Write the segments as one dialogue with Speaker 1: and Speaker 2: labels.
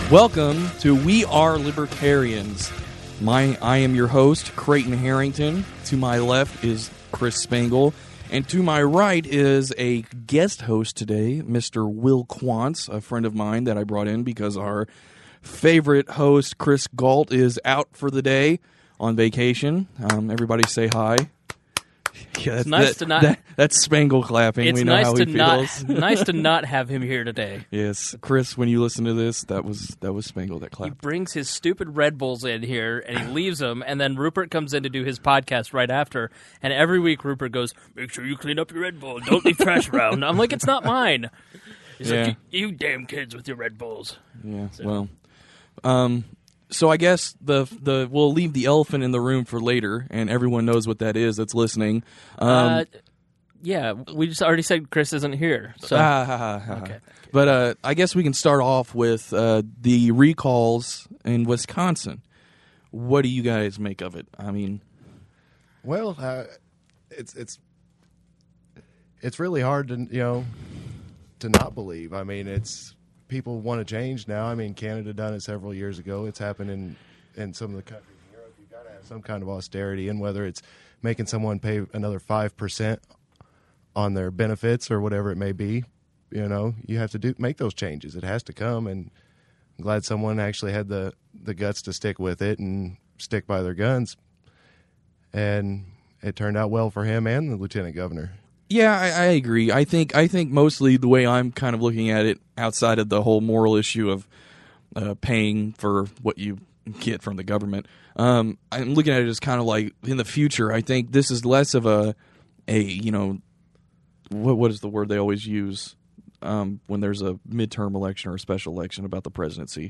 Speaker 1: Welcome to We Are Libertarians. I am your host, Creighton Harrington. To my left is Chris Spangle. And to my right is a guest host today, Mr. Will Quantz, a friend of mine that I brought in because our favorite host, Chris Galt, is out for the day on vacation. Everybody say hi. Yeah,
Speaker 2: it's nice to not.
Speaker 1: That's Spangle clapping.
Speaker 2: It's
Speaker 1: we know
Speaker 2: nice
Speaker 1: how
Speaker 2: to
Speaker 1: he
Speaker 2: not.
Speaker 1: feels.
Speaker 2: Nice to not have him here today.
Speaker 1: Yes, Chris. When you listen to this, that was Spangle that
Speaker 2: He
Speaker 1: clapped.
Speaker 2: brings his stupid Red Bulls in here and he leaves them, and then Rupert comes in to do his podcast right after. And every week Rupert goes, "Make sure you clean up your Red Bull. Don't leave trash around." I'm like, "It's not mine." He's like, "You damn kids with your Red Bulls."
Speaker 1: Yeah. So. Well. So I guess we'll leave the elephant in the room for later, and everyone knows what that is that's listening.
Speaker 2: Yeah, we just already said Chris isn't here. So
Speaker 1: Okay. But I guess we can start off with the recalls in Wisconsin. What do you guys make of it? I mean,
Speaker 3: well, it's really hard to to not believe. I mean, it's. People want to change now. I mean, Canada done it several years ago. It's happened in some of the countries in Europe. You've got to have some kind of austerity, and whether it's making someone pay another 5% on their benefits or whatever it may be, you have to make those changes. It has to come, and I'm glad someone actually had the guts to stick with it and stick by their guns. And it turned out well for him and the lieutenant governor.
Speaker 1: yeah, I agree. I think mostly the way I'm kind of looking at it, outside of the whole moral issue of paying for what you get from the government, I'm looking at it as kind of like in the future. I think this is less of a what is the word they always use when there's a midterm election or a special election about the presidency?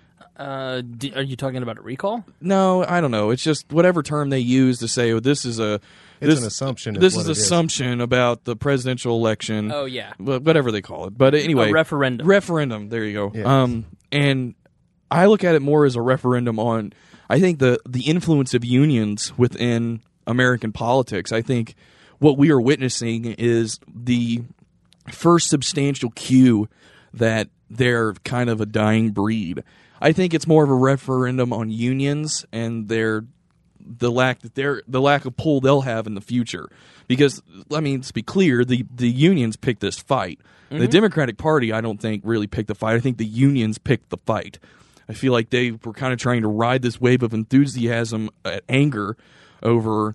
Speaker 2: Are you talking about a recall?
Speaker 1: No, I don't know. It's just whatever term they use to say, this is an
Speaker 3: assumption.
Speaker 1: This is assumption about the presidential election.
Speaker 2: Oh, yeah.
Speaker 1: Whatever they call it. But anyway.
Speaker 2: A referendum.
Speaker 1: Referendum. There you go.
Speaker 3: Yes.
Speaker 1: And I look at it more as a referendum on, I think, the influence of unions within American politics. I think what we are witnessing is the first substantial cue that they're kind of a dying breed. I think it's more of a referendum on unions and the lack of pull they'll have in the future. Because, I mean, let's be clear, the unions picked this fight. Mm-hmm. The Democratic Party, I don't think, really picked the fight. I think the unions picked the fight. I feel like they were kind of trying to ride this wave of enthusiasm, anger over,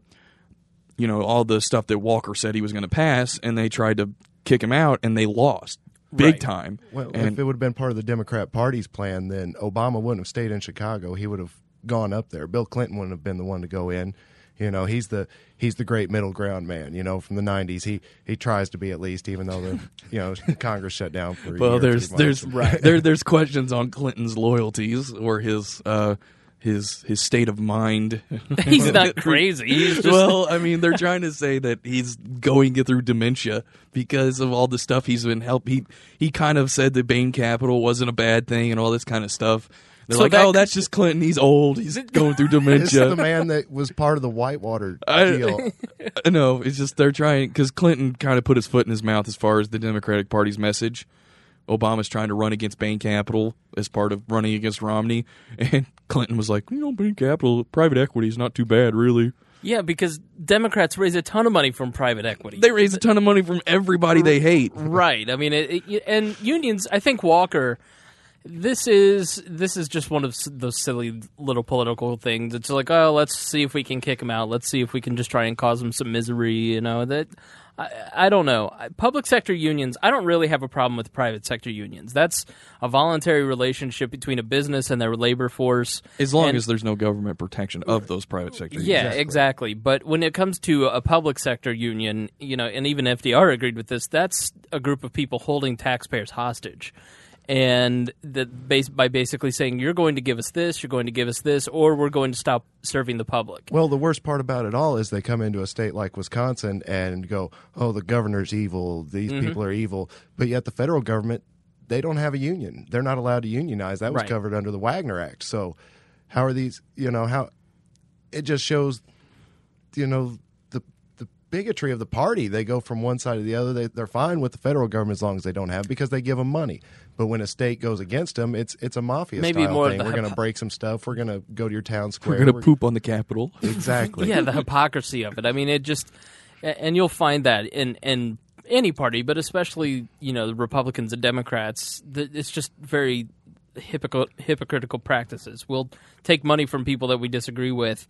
Speaker 1: all the stuff that Walker said he was going to pass, and they tried to kick him out, and they lost. Big time.
Speaker 3: Well, if it would have been part of the Democrat Party's plan, then Obama wouldn't have stayed in Chicago. He would have gone up there. Bill Clinton wouldn't have been the one to go in. He's the great middle ground man. From the '90s, he tries to be, at least, even though Congress shut down for a year.
Speaker 1: Well, there's questions on Clinton's loyalties or his state of mind.
Speaker 2: He's not crazy. He's just...
Speaker 1: Well, I mean, they're trying to say that he's going through dementia because of all the stuff he's been He kind of said that Bain Capital wasn't a bad thing and all this kind of stuff. They're that's just Clinton. He's old. He's going through dementia.
Speaker 3: This is the man that was part of the Whitewater deal.
Speaker 1: No, it's just they're trying, because Clinton kind of put his foot in his mouth as far as the Democratic Party's message. Obama's trying to run against Bain Capital as part of running against Romney, and Clinton was like, Bain Capital, private equity is not too bad, really.
Speaker 2: Yeah, because Democrats raise a ton of money from private equity.
Speaker 1: They raise a ton of money from everybody they hate.
Speaker 2: Right. I mean, and unions, I think Walker... This is just one of those silly little political things. It's like, let's see if we can kick him out. Let's see if we can just try and cause him some misery. That I don't know. Public sector unions, I don't really have a problem with private sector unions. That's a voluntary relationship between a business and their labor force.
Speaker 1: As long as there's no government protection of those private sector unions.
Speaker 2: Yeah, exactly. But when it comes to a public sector union, and even FDR agreed with this, that's a group of people holding taxpayers hostage. And by basically saying, you're going to give us this, you're going to give us this, or we're going to stop serving the public.
Speaker 3: Well, the worst part about it all is they come into a state like Wisconsin and go, the governor's evil, these people are evil. But yet the federal government, they don't have a union. They're not allowed to unionize. That was covered under the Wagner Act. So how are these, how it just shows, the bigotry of the party. They go from one side to the other. They're fine with the federal government as long as they don't have, because they give them money. But when a state goes against them, it's a mafia
Speaker 2: Maybe
Speaker 3: style
Speaker 2: more
Speaker 3: thing.
Speaker 2: of the
Speaker 3: We're going to break some stuff. We're going to go to your town square.
Speaker 1: We're going to poop on the Capitol.
Speaker 3: Exactly.
Speaker 2: Yeah, the hypocrisy of it. I mean, it just, and you'll find that in any party, but especially, the Republicans and Democrats, it's just very hypocritical practices. We'll take money from people that we disagree with.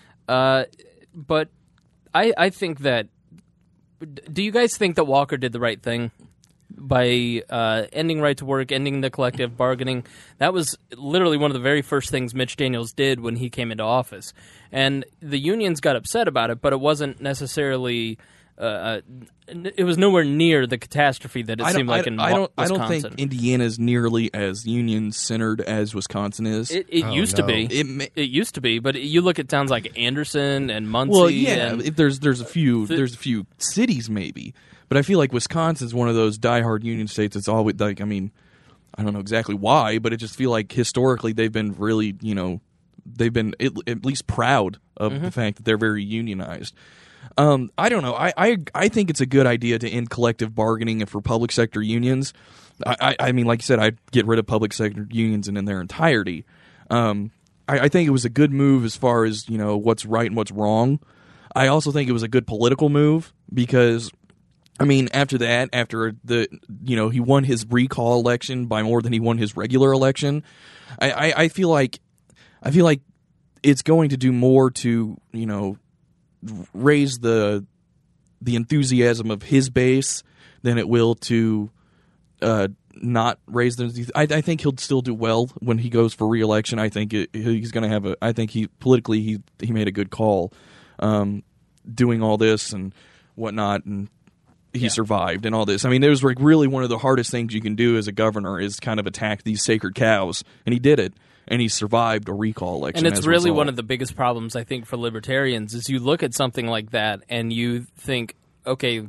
Speaker 2: But I think that, do you guys think that Walker did the right thing by ending right to work, ending the collective bargaining? That was literally one of the very first things Mitch Daniels did when he came into office. And the unions got upset about it, but it wasn't necessarily... it was nowhere near the catastrophe that it seemed like in Wisconsin.
Speaker 1: I don't think Indiana's nearly as union-centered as Wisconsin is.
Speaker 2: It used to be. It used to be, but you look at towns like Anderson and Muncie.
Speaker 1: Well, yeah,
Speaker 2: and
Speaker 1: there's a few cities maybe, but I feel like Wisconsin's one of those diehard union states. It's always like, I mean, I don't know exactly why, but it just feel like historically they've been really, they've been at least proud of the fact that they're very unionized. I don't know. I think it's a good idea to end collective bargaining for public sector unions. I mean, like you said, I'd get rid of public sector unions in their entirety. I think it was a good move as far as, what's right and what's wrong. I also think it was a good political move because, I mean, after he won his recall election by more than he won his regular election. I feel like it's going to do more to, raise the enthusiasm of his base than it will to not raise the. I think he'll still do well when he goes for re-election. I think he's going to have I think he politically he made a good call, doing all this and whatnot, and he survived and all this. I mean, it was like really one of the hardest things you can do as a governor is kind of attack these sacred cows, and he did it. And he survived a recall election.
Speaker 2: And it's really one of the biggest problems, I think, for libertarians is you look at something like that and you think, okay,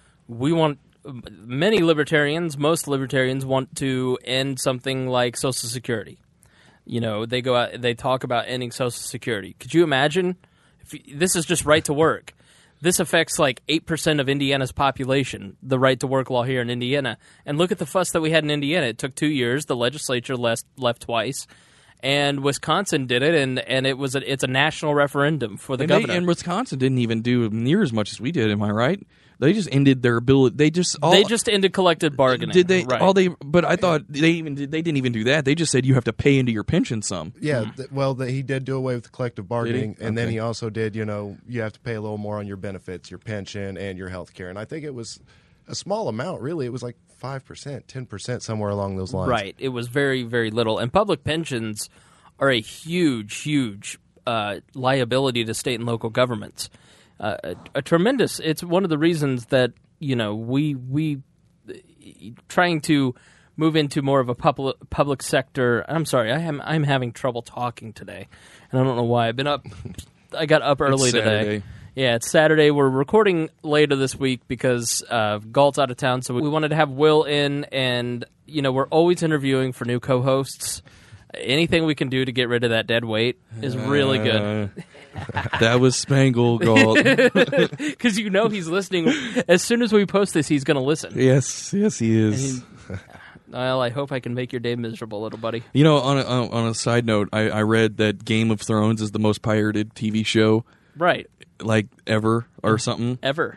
Speaker 2: most libertarians want to end something like Social Security. They go out, they talk about ending Social Security. Could you imagine? This is just right to work. This affects like 8% of Indiana's population, the right to work law here in Indiana. And look at the fuss that we had in Indiana. It took 2 years. The legislature left twice. And Wisconsin did it, and it's a national referendum for the governor.
Speaker 1: And Wisconsin didn't even do near as much as we did. Am I right? They just ended their ability. They just
Speaker 2: ended collective bargaining.
Speaker 1: Did they?
Speaker 2: Right.
Speaker 1: But I thought they didn't even do that. They just said you have to pay into your pension some.
Speaker 3: Yeah. He did do away with the collective bargaining, and then he also did. You have to pay a little more on your benefits, your pension, and your health care. And I think it was a small amount. Really, it was like 5%, 10%, somewhere along those lines.
Speaker 2: Right. It was very, very little. And public pensions are a huge, huge liability to state and local governments. A tremendous. It's one of the reasons that we trying to move into more of a public sector. I'm sorry, I'm having trouble talking today, and I don't know why. I got up early today. Yeah, it's Saturday. We're recording later this week because Galt's out of town, so we wanted to have Will in, and we're always interviewing for new co-hosts. Anything we can do to get rid of that dead weight is really good.
Speaker 1: That was Spangle, Galt.
Speaker 2: Because he's listening. As soon as we post this, he's going to listen.
Speaker 1: Yes, he is.
Speaker 2: Well, I hope I can make your day miserable, little buddy.
Speaker 1: On a side note, I read that Game of Thrones is the most pirated TV show.
Speaker 2: Right.
Speaker 1: Like ever or something.
Speaker 2: Ever.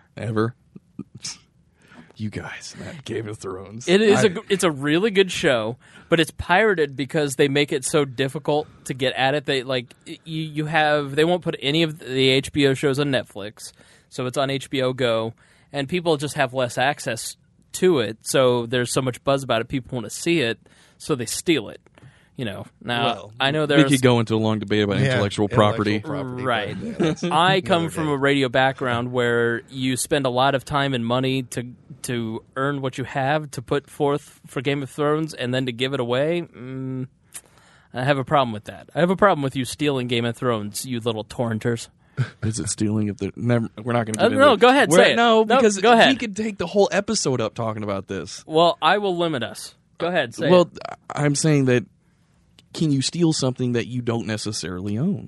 Speaker 1: You guys, that Game of Thrones.
Speaker 2: It's a really good show, but it's pirated because they make it so difficult to get at it. They they won't put any of the HBO shows on Netflix, so it's on HBO Go, and people just have less access to it. So there's so much buzz about it, people want to see it, so they steal it. Now I know
Speaker 1: we could go into a long debate about intellectual property.
Speaker 2: Right. I come from a radio background where you spend a lot of time and money to earn what you have to put forth for Game of Thrones, and then to give it away. I have a problem with that. I have a problem with you stealing Game of Thrones, you little torrenters.
Speaker 1: Is it stealing of the? Never, we're not going to.
Speaker 2: No, go ahead. Say it.
Speaker 1: No, because
Speaker 2: go ahead.
Speaker 1: we could take the whole episode up talking about this.
Speaker 2: Well, I will limit us. Go ahead.
Speaker 1: I'm saying that. Can you steal something that you don't necessarily own?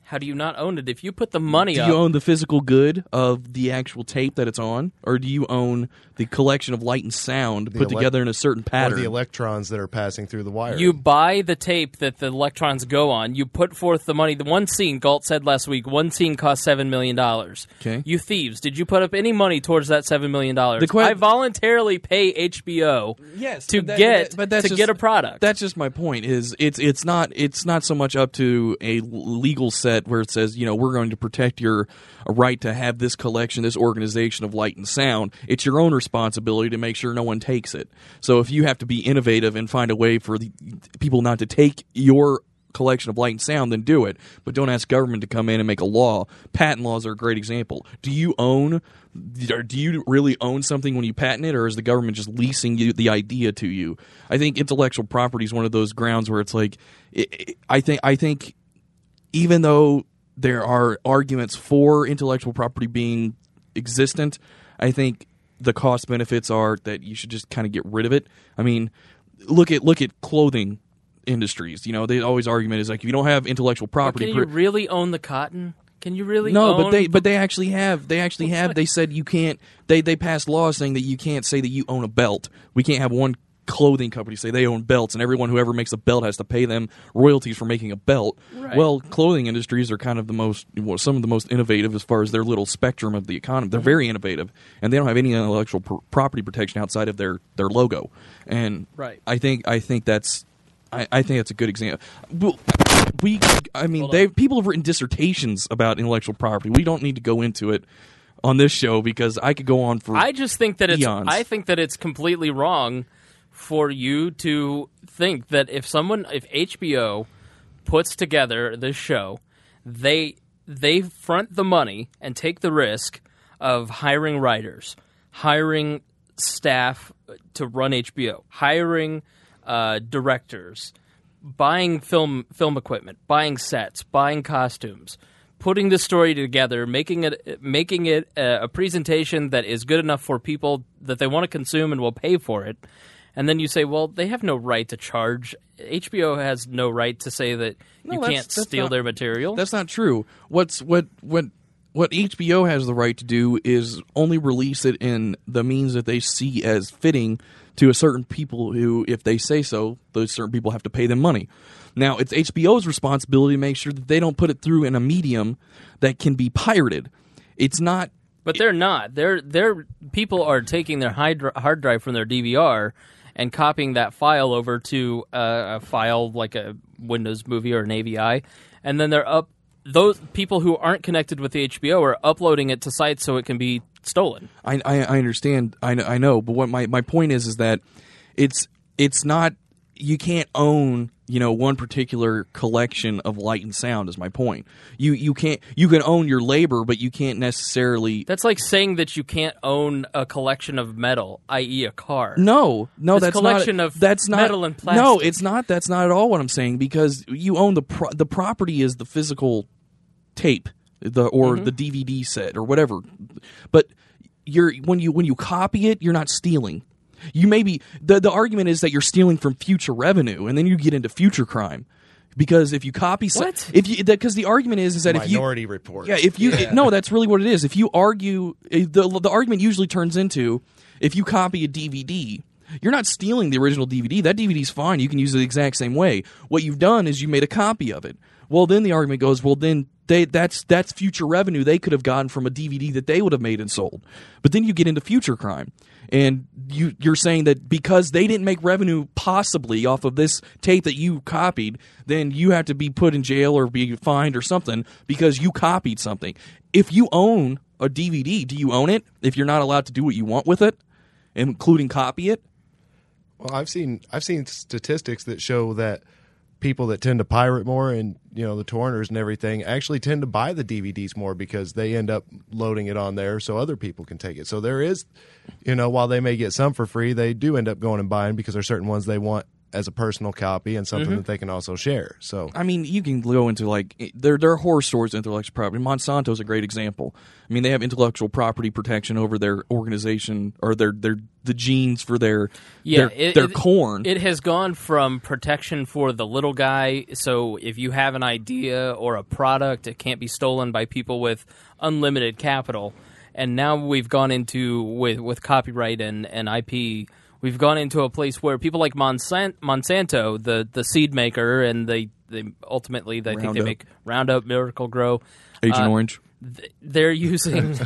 Speaker 2: How do you not own it? If you put the money
Speaker 1: Do
Speaker 2: up...
Speaker 1: you own the physical good of the actual tape that it's on? Or do you own the collection of light and sound put together in a certain
Speaker 3: Or
Speaker 1: pattern?
Speaker 3: the electrons that are passing through the wire.
Speaker 2: You buy the tape that the electrons go on. You put forth the money. The one scene, Galt said last week, one scene cost $7 million.
Speaker 1: Okay.
Speaker 2: You thieves, did you put up any money towards that $7 million? I voluntarily pay HBO to get a product.
Speaker 1: That's just my point. Is it's not so much up to a legal set where it says, we're going to protect your right to have this collection, this organization of light and sound. It's your own responsibility to make sure no one takes it. So if you have to be innovative and find a way for the people not to take your collection of light and sound, then do it. But don't ask government to come in and make a law. Patent laws are a great example. Do you really own something when you patent it, or is the government just leasing you the idea to you? I think intellectual property is one of those grounds where it's like, I think even though there are arguments for intellectual property being existent, I think the cost benefits are that you should just kind of get rid of it. I mean, look at clothing industries. The always argument is like, if you don't have intellectual property,
Speaker 2: can you really own the cotton? Can you really?
Speaker 1: No,
Speaker 2: own...
Speaker 1: but they actually have. They said you can't. They passed laws saying that you can't say that you own a belt. We can't have one clothing company say they own belts, and everyone who ever makes a belt has to pay them royalties for making a belt.
Speaker 2: Right.
Speaker 1: Well, clothing industries are kind of some of the most innovative as far as their little spectrum of the economy. They're very innovative, and they don't have any intellectual property protection outside of their logo. And
Speaker 2: right.
Speaker 1: I think that's a good example. People have written dissertations about intellectual property. We don't need to go into it on this show because I could go on for.
Speaker 2: I just think that
Speaker 1: eons.
Speaker 2: I think that it's completely wrong for you to think that if HBO puts together this show, they front the money and take the risk of hiring writers, hiring staff to run HBO, hiring directors, buying film equipment, buying sets, buying costumes, putting the story together, making it a presentation that is good enough for people that they want to consume and will pay for it. And then you say, well, they have no right to charge. HBO has no right to say that you can't steal their material.
Speaker 1: That's not true. What HBO has the right to do is only release it in the means that they see as fitting to a certain people who, if they say so, those certain people have to pay them money. Now, it's HBO's responsibility to make sure that they don't put it through in a medium that can be pirated. It's not.
Speaker 2: But they're not. They're people are taking their hard drive from their DVR and copying that file over to a file like a Windows Movie or an AVI, and then those people who aren't connected with the HBO are uploading it to sites so it can be stolen.
Speaker 1: I understand. I know. But what my point is that it's not. You can't own one particular collection of light and sound. Is my point. You can't. You can own your labor, but you can't necessarily.
Speaker 2: That's like saying that you can't own a collection of metal, i.e., a car.
Speaker 1: No,
Speaker 2: this
Speaker 1: that's
Speaker 2: collection
Speaker 1: not.
Speaker 2: Of
Speaker 1: that's not
Speaker 2: metal and plastic.
Speaker 1: No, it's not. That's not at all what I'm saying. Because you own the property is the physical tape, the DVD set or whatever. But when you copy it, you're not stealing. You may be the argument is that you're stealing from future revenue, and then you get into future crime. Because if you copy, because the argument is that
Speaker 3: Minority Report.
Speaker 1: Yeah, no, that's really what it is. If you argue, the argument usually turns into if you copy a DVD, you're not stealing the original DVD. That DVD's fine. You can use it the exact same way. What you've done is you made a copy of it. Well, then the argument goes, well, then that's future revenue they could have gotten from a DVD that they would have made and sold. But then you get into future crime. And you're saying that because they didn't make revenue possibly off of this tape that you copied, then you have to be put in jail or be fined or something because you copied something. If you own a DVD, do you own it if you're not allowed to do what you want with it, including copy it?
Speaker 3: Well, I've seen statistics that show that people that tend to pirate more and the torrenters and everything actually tend to buy the DVDs more because they end up loading it on there so other people can take it. So there is, while they may get some for free, they do end up going and buying because there's certain ones they want as a personal copy and something that they can also share. So
Speaker 1: I mean, you can go into like there are horror stories of intellectual property. Monsanto is a great example. I mean, they have intellectual property protection over their organization or the genes for their corn.
Speaker 2: It has gone from protection for the little guy. So if you have an idea or a product, it can't be stolen by people with unlimited capital. And now we've gone into with copyright and IP. We've gone into a place where people like Monsanto, the seed maker, and they ultimately think they make Roundup, Miracle-Gro,
Speaker 1: Agent Orange.
Speaker 2: They're using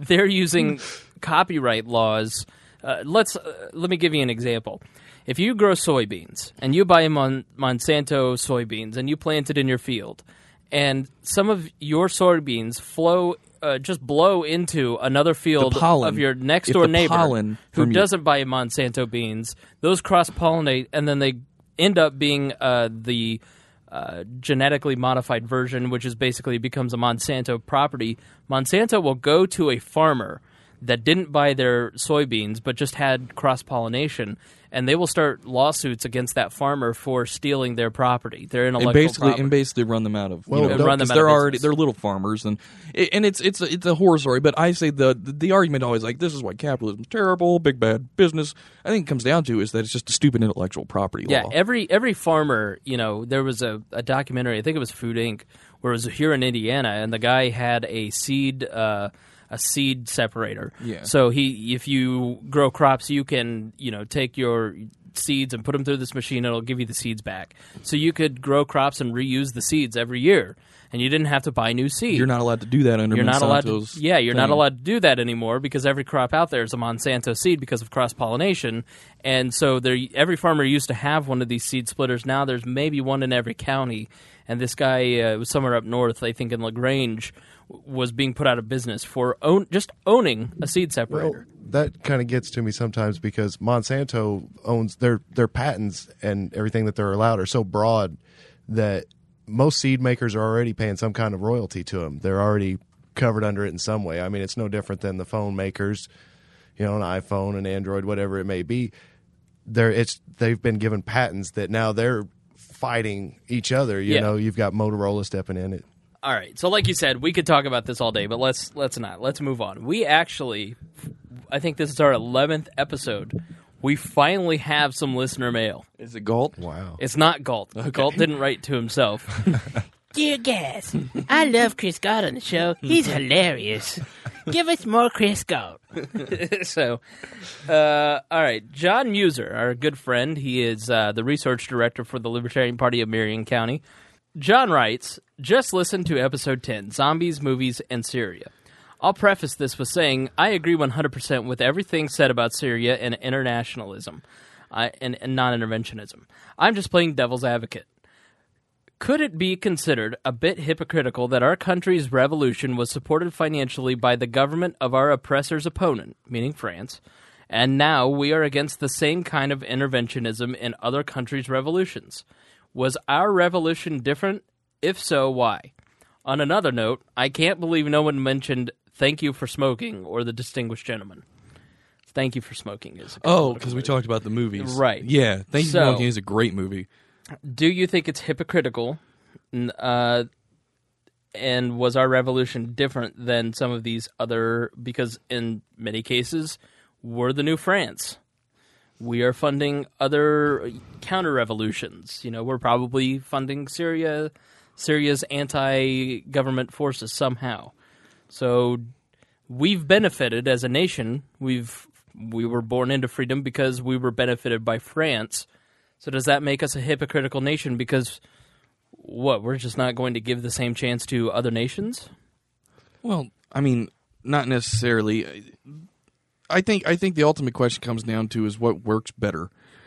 Speaker 2: copyright laws. Let me give you an example. If you grow soybeans and you buy Monsanto soybeans and you plant it in your field, and some of your soybeans just blow into another field of your next door neighbor who doesn't buy Monsanto beans, those cross-pollinate, and then they end up being the genetically modified version, which is basically becomes a Monsanto property. Monsanto will go to a farmer that didn't buy their soybeans but just had cross-pollination, and they will start lawsuits against that farmer for stealing their property, their intellectual property.
Speaker 1: And basically run them out of they're little farmers, and it's a horror story. But I say the argument always like this is why capitalism is terrible, big bad business. I think it comes down to is that it's just a stupid intellectual property law.
Speaker 2: Yeah, every farmer, there was a documentary, I think it was Food Inc., where it was here in Indiana, and the guy had a seed separator.
Speaker 1: Yeah.
Speaker 2: So if you grow crops, you can take your seeds and put them through this machine. It'll give you the seeds back. So you could grow crops and reuse the seeds every year, and you didn't have to buy new seed.
Speaker 1: You're not allowed to do that under Monsanto's.
Speaker 2: You're not allowed to do that anymore because every crop out there is a Monsanto seed because of cross pollination. And so every farmer used to have one of these seed splitters. Now there's maybe one in every county. And this guy was somewhere up north, I think in LaGrange, was being put out of business for just owning a seed separator.
Speaker 3: Well, that kind of gets to me sometimes because Monsanto owns their patents and everything that they're allowed are so broad that most seed makers are already paying some kind of royalty to them. They're already covered under it in some way. I mean, it's no different than the phone makers, an iPhone, an Android, whatever it may be. They've been given patents that now they're fighting each other. You've got Motorola stepping in it.
Speaker 2: All right. So like you said, we could talk about this all day, but let's not. Let's move on. We actually, I think this is our 11th episode. We finally have some listener mail.
Speaker 1: Is it Galt?
Speaker 3: Wow.
Speaker 2: It's not Galt. Okay. Galt didn't write to himself.
Speaker 4: Dear guys, I love Chris Galt on the show. He's hilarious. Give us more Chris Galt.
Speaker 2: So, all right. John Muser, our good friend, he is the research director for the Libertarian Party of Marion County. John writes, just listen to episode 10, Zombies, Movies, and Syria. I'll preface this with saying I agree 100% with everything said about Syria and internationalism and non-interventionism. I'm just playing devil's advocate. Could it be considered a bit hypocritical that our country's revolution was supported financially by the government of our oppressor's opponent, meaning France, and now we are against the same kind of interventionism in other countries' revolutions? Was our revolution different? If so, why? On another note, I can't believe no one mentioned Thank You for Smoking or The Distinguished Gentleman. Thank You for Smoking is
Speaker 1: because we talked about the movies.
Speaker 2: Right.
Speaker 1: Yeah, Thank You for Smoking is a great movie.
Speaker 2: Do you think it's hypocritical? And was our revolution different than some of these other... Because in many cases, we're the new France. We are funding other counter-revolutions. We're probably funding Syria's anti-government forces somehow. So we've benefited as a nation. We were born into freedom because we were benefited by France. So does that make us a hypocritical nation because, we're just not going to give the same chance to other nations?
Speaker 1: Well, I mean, not necessarily. I think the ultimate question comes down to is what works better.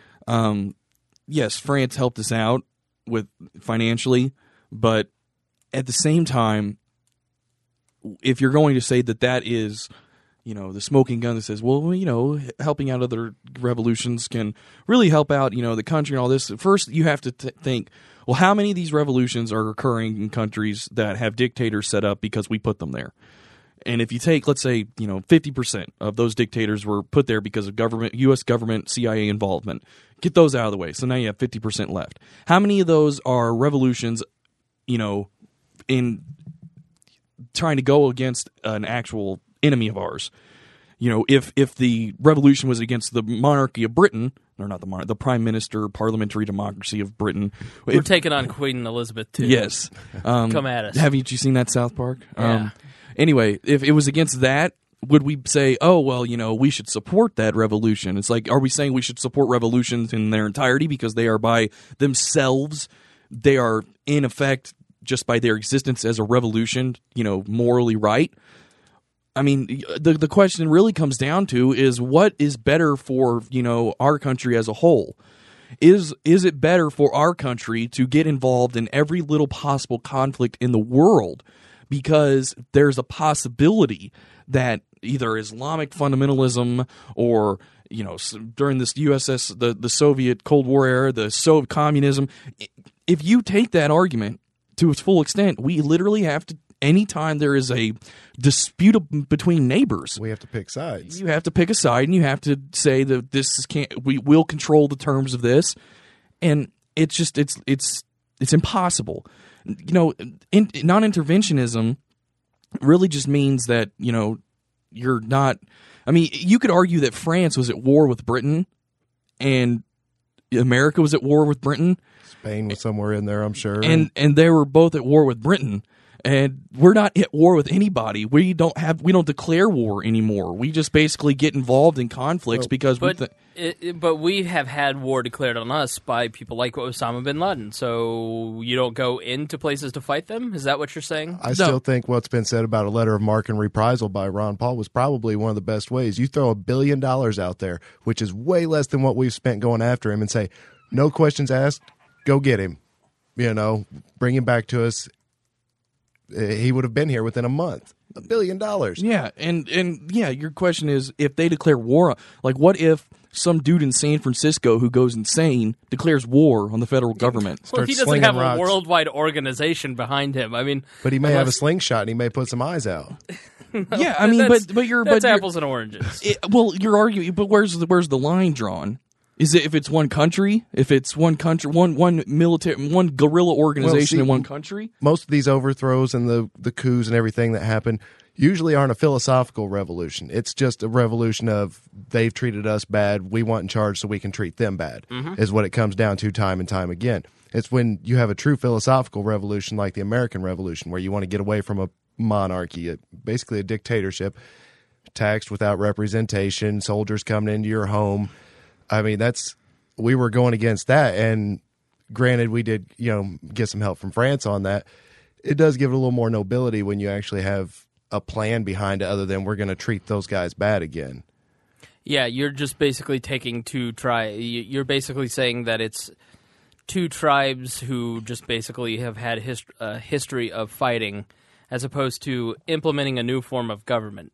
Speaker 1: Yes, France helped us out with financially, but at the same time, if you're going to say that is, the smoking gun that says, helping out other revolutions can really help out, the country and all this. First, you have to think, well, how many of these revolutions are occurring in countries that have dictators set up because we put them there? And if you take, let's say, 50% of those dictators were put there because of U.S. government, CIA involvement. Get those out of the way. So now you have 50% left. How many of those are revolutions, in trying to go against an actual enemy of ours? If the revolution was against the monarchy of Britain, or not the prime minister, parliamentary democracy of Britain.
Speaker 2: We're taking on Queen Elizabeth too.
Speaker 1: Yes.
Speaker 2: Come at us.
Speaker 1: Haven't you seen that South Park?
Speaker 2: Yeah.
Speaker 1: Anyway, if it was against that, would we say, oh, well, we should support that revolution? It's like, are we saying we should support revolutions in their entirety because they are by themselves, they are in effect, just by their existence as a revolution, morally right? I mean, the question really comes down to is what is better for, our country as a whole? Is it better for our country to get involved in every little possible conflict in the world because there's a possibility that either Islamic fundamentalism or, during this the Soviet Cold War era, the Soviet communism, if you take that argument to its full extent, we literally have to, anytime there is a dispute between neighbors,
Speaker 3: we have to pick sides.
Speaker 1: You have to pick a side, and you have to say that we will control the terms of this, and it's impossible. Non-interventionism really just means that you're not. I mean, you could argue that France was at war with Britain, and America was at war with Britain.
Speaker 3: Spain was somewhere in there, I'm sure,
Speaker 1: and they were both at war with Britain. And we're not at war with anybody. We don't declare war anymore. We just basically get involved in conflicts because
Speaker 2: but we have had war declared on us by people like Osama bin Laden. So you don't go into places to fight them? Is that what you're saying?
Speaker 3: I still think what's been said about a letter of marque and reprisal by Ron Paul was probably one of the best ways. You throw $1 billion out there, which is way less than what we've spent going after him, and say, no questions asked, go get him. Bring him back to us. He would have been here within a month. $1 billion.
Speaker 1: Yeah, and your question is, if they declare war, like what if some dude in San Francisco who goes insane declares war on the federal government?
Speaker 2: Well, he doesn't have a worldwide organization behind him. I mean,
Speaker 3: but he may have a slingshot and he may put some eyes out.
Speaker 1: Yeah, I mean,
Speaker 2: that's apples and oranges.
Speaker 1: You're arguing, but where's the line drawn? Is it if it's one country? If it's one country, one military, one guerrilla organization in one country?
Speaker 3: Most of these overthrows and the coups and everything that happen usually aren't a philosophical revolution. It's just a revolution of they've treated us bad, we want in charge so we can treat them bad, is what it comes down to time and time again. It's when you have a true philosophical revolution like the American Revolution where you want to get away from a monarchy, basically a dictatorship, taxed without representation, soldiers coming into your home. I mean, we were going against that, and granted, we did, get some help from France on that. It does give it a little more nobility when you actually have a plan behind it other than we're going to treat those guys bad again.
Speaker 2: Yeah, you're just basically you're basically saying that it's two tribes who just basically have had a history of fighting as opposed to implementing a new form of government.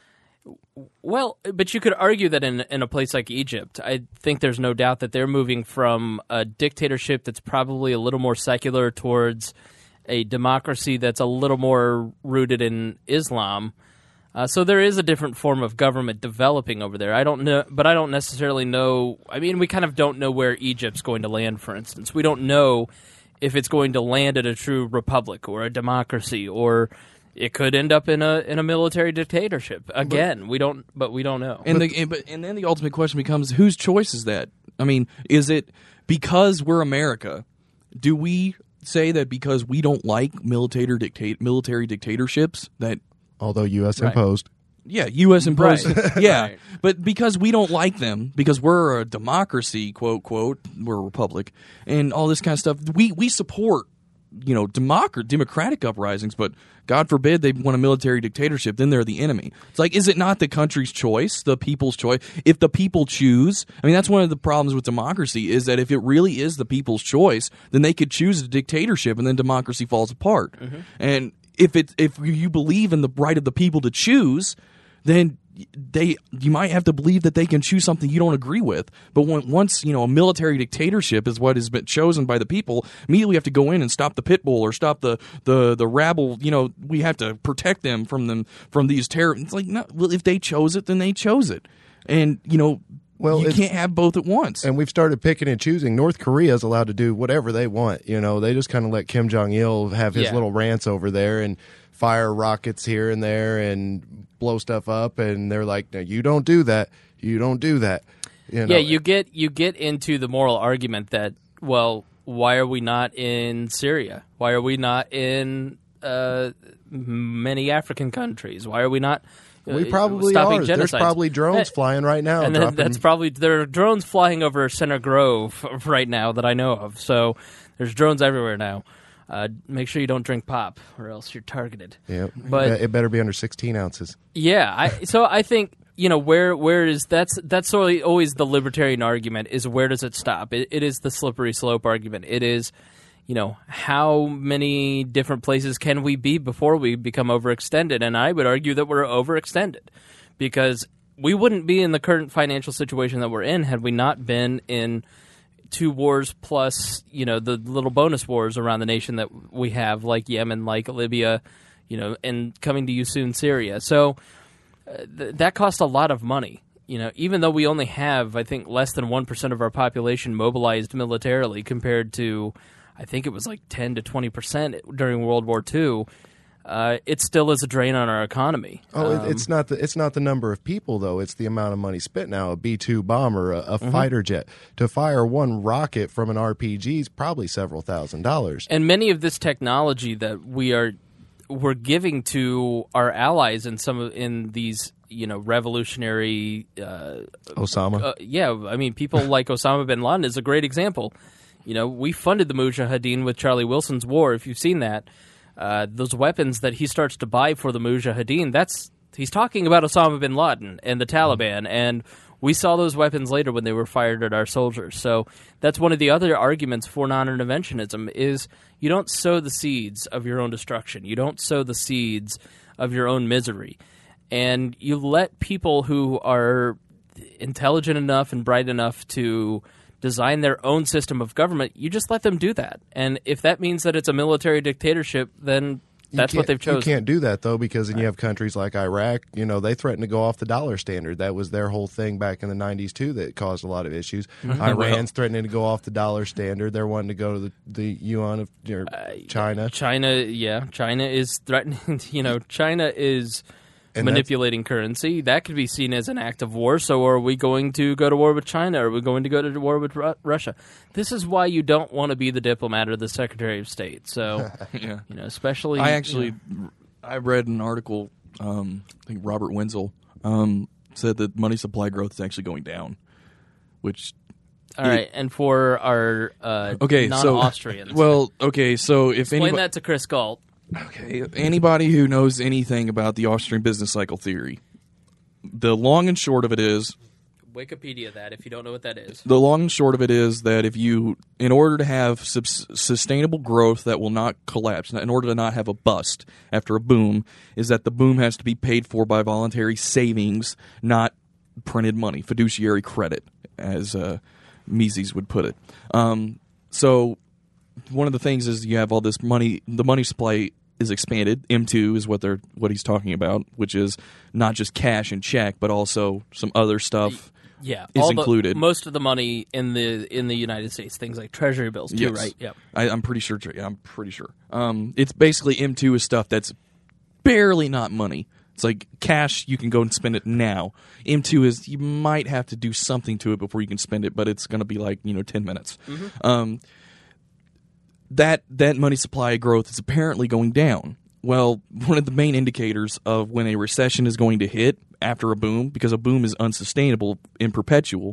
Speaker 2: Well, but you could argue that in a place like Egypt, I think there's no doubt that they're moving from a dictatorship that's probably a little more secular towards a democracy that's a little more rooted in Islam. So there is a different form of government developing over there. I don't know, but I don't necessarily know. I mean, we kind of don't know where Egypt's going to land, for instance. We don't know if it's going to land at a true republic or a democracy, or it could end up in a military dictatorship. Again, we don't know.
Speaker 1: And then the ultimate question becomes, whose choice is that? I mean, is it because we're America? Do we say that because we don't like military dictatorships that,
Speaker 3: although U.S. imposed?
Speaker 1: Yeah, U.S. imposed.
Speaker 2: Right.
Speaker 1: Yeah,
Speaker 2: Right.
Speaker 1: But because we don't like them, because we're a democracy, quote, quote, we're a republic, and all this kind of stuff, we support, democratic uprisings, but God forbid they want a military dictatorship, then they're the enemy. It's like, is it not the country's choice, the people's choice? If the people choose, I mean, that's one of the problems with democracy, is that if it really is the people's choice, then they could choose a dictatorship and then democracy falls apart. And if you believe in the right of the people to choose, then you might have to believe that they can choose something you don't agree with. But once a military dictatorship is what has been chosen by the people, immediately we have to go in and stop the pit bull or stop the rabble. We have to protect them from these terror. It's like, no, well, if they chose it, then they chose it, and
Speaker 3: Well,
Speaker 1: you can't have both at once.
Speaker 3: And we've started picking and choosing. North Korea is allowed to do whatever they want. They just kind of let Kim Jong-il have his little rants over there and fire rockets here and there and blow stuff up. And they're like, no, you don't do that. You don't do that.
Speaker 2: Yeah, you get into the moral argument that, well, why are we not in Syria? Why are we not in many African countries? Why are we not...
Speaker 3: We probably
Speaker 2: stopping
Speaker 3: are.
Speaker 2: genocides?
Speaker 3: There's probably drones flying right now.
Speaker 2: And there are drones flying over Center Grove right now that I know of. So there's drones everywhere now. Make sure you don't drink pop, or else you're targeted.
Speaker 3: Yeah,
Speaker 2: but
Speaker 3: it better be under 16 ounces.
Speaker 2: Yeah, I think where is that's always the libertarian argument is where does it stop? It is the slippery slope argument. It is. How many different places can we be before we become overextended? And I would argue that we're overextended because we wouldn't be in the current financial situation that we're in had we not been in 2 wars plus, the little bonus wars around the nation that we have, like Yemen, like Libya, and coming to you soon, Syria. So that costs a lot of money. Even though we only have, I think, less than 1% of our population mobilized militarily compared to... I think it was like 10 to 20% during World War II. It still is a drain on our economy.
Speaker 3: It's not the number of people though. It's the amount of money spent now. A B-2 bomber, a fighter jet, to fire one rocket from an RPG is probably several $1,000s.
Speaker 2: And many of this technology that we're giving to our allies in these revolutionary
Speaker 3: Osama.
Speaker 2: People like Osama bin Laden is a great example. We funded the Mujahideen with Charlie Wilson's war, if you've seen that. Those weapons that he starts to buy for the Mujahideen, he's talking about Osama bin Laden and the Taliban, and we saw those weapons later when they were fired at our soldiers. So that's one of the other arguments for non-interventionism is you don't sow the seeds of your own destruction. You don't sow the seeds of your own misery. And you let people who are intelligent enough and bright enough to design their own system of government, you just let them do that. And if that means that it's a military dictatorship, then that's what they've chosen.
Speaker 3: You can't do that, though, because then you have countries like Iraq, they threaten to go off the dollar standard. That was their whole thing back in the 90s, too, that caused a lot of issues. Iran's threatening to go off the dollar standard. They're wanting to go to the yuan of China.
Speaker 2: China is threatening. China is... manipulating currency. That could be seen as an act of war. So are we going to go to war with China? Are we going to go to war with Russia? This is why you don't want to be the diplomat or the Secretary of State. So, especially...
Speaker 1: I read an article, I think Robert Wenzel said that money supply growth is actually going down, which...
Speaker 2: All right, and for our non-Austrians...
Speaker 1: so if
Speaker 2: explain that to Chris Galt.
Speaker 1: Okay, anybody who knows anything about the Austrian business cycle theory, the long and short of it is...
Speaker 2: Wikipedia that if you don't know what that is.
Speaker 1: The long and short of it is that in order to have sustainable growth that will not collapse, in order to not have a bust after a boom, is that the boom has to be paid for by voluntary savings, not printed money, fiduciary credit, as Mises would put it. So... one of the things is you have all this money. The money supply is expanded. M2 is what he's talking about, which is not just cash and check, but also some other stuff. Is included.
Speaker 2: Most of the money in the United States, things like Treasury bills, too, right?
Speaker 1: Yep. I'm pretty sure. Yeah, I'm pretty sure. It's basically M2 is stuff that's barely not money. It's like cash, you can go and spend it now. M2 is you might have to do something to it before you can spend it, but it's going to be like 10 minutes. Mm-hmm. That money supply growth is apparently going down. Well, one of the main indicators of when a recession is going to hit after a boom, because a boom is unsustainable in perpetuum,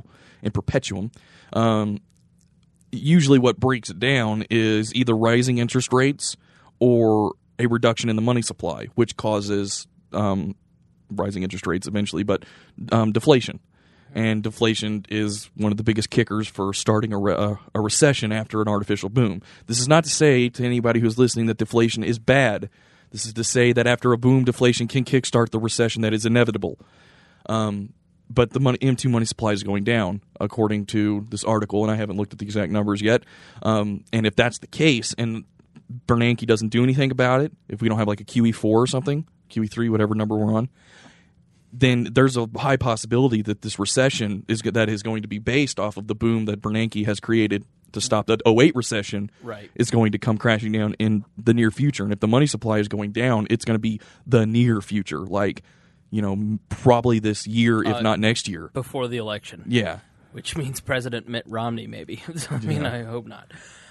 Speaker 1: usually what breaks it down is either rising interest rates or a reduction in the money supply, which causes rising interest rates eventually, but deflation. And deflation is one of the biggest kickers for starting a recession after an artificial boom. This is not to say to anybody who's listening that deflation is bad. This is to say that after a boom, deflation can kickstart the recession that is inevitable. But the M2 money supply is going down, according to this article, and I haven't looked at the exact numbers yet. And if that's the case, and Bernanke doesn't do anything about it, if we don't have like a QE4 or something, QE3, whatever number we're on, then there's a high possibility that this recession is going to be based off of the boom that Bernanke has created to stop the 08 recession is going to come crashing down in the near future. And if the money supply is going down, it's going to be the near future, like, probably this year, if not next year.
Speaker 2: Before the election.
Speaker 1: Yeah.
Speaker 2: Which means President Mitt Romney, maybe. I hope not.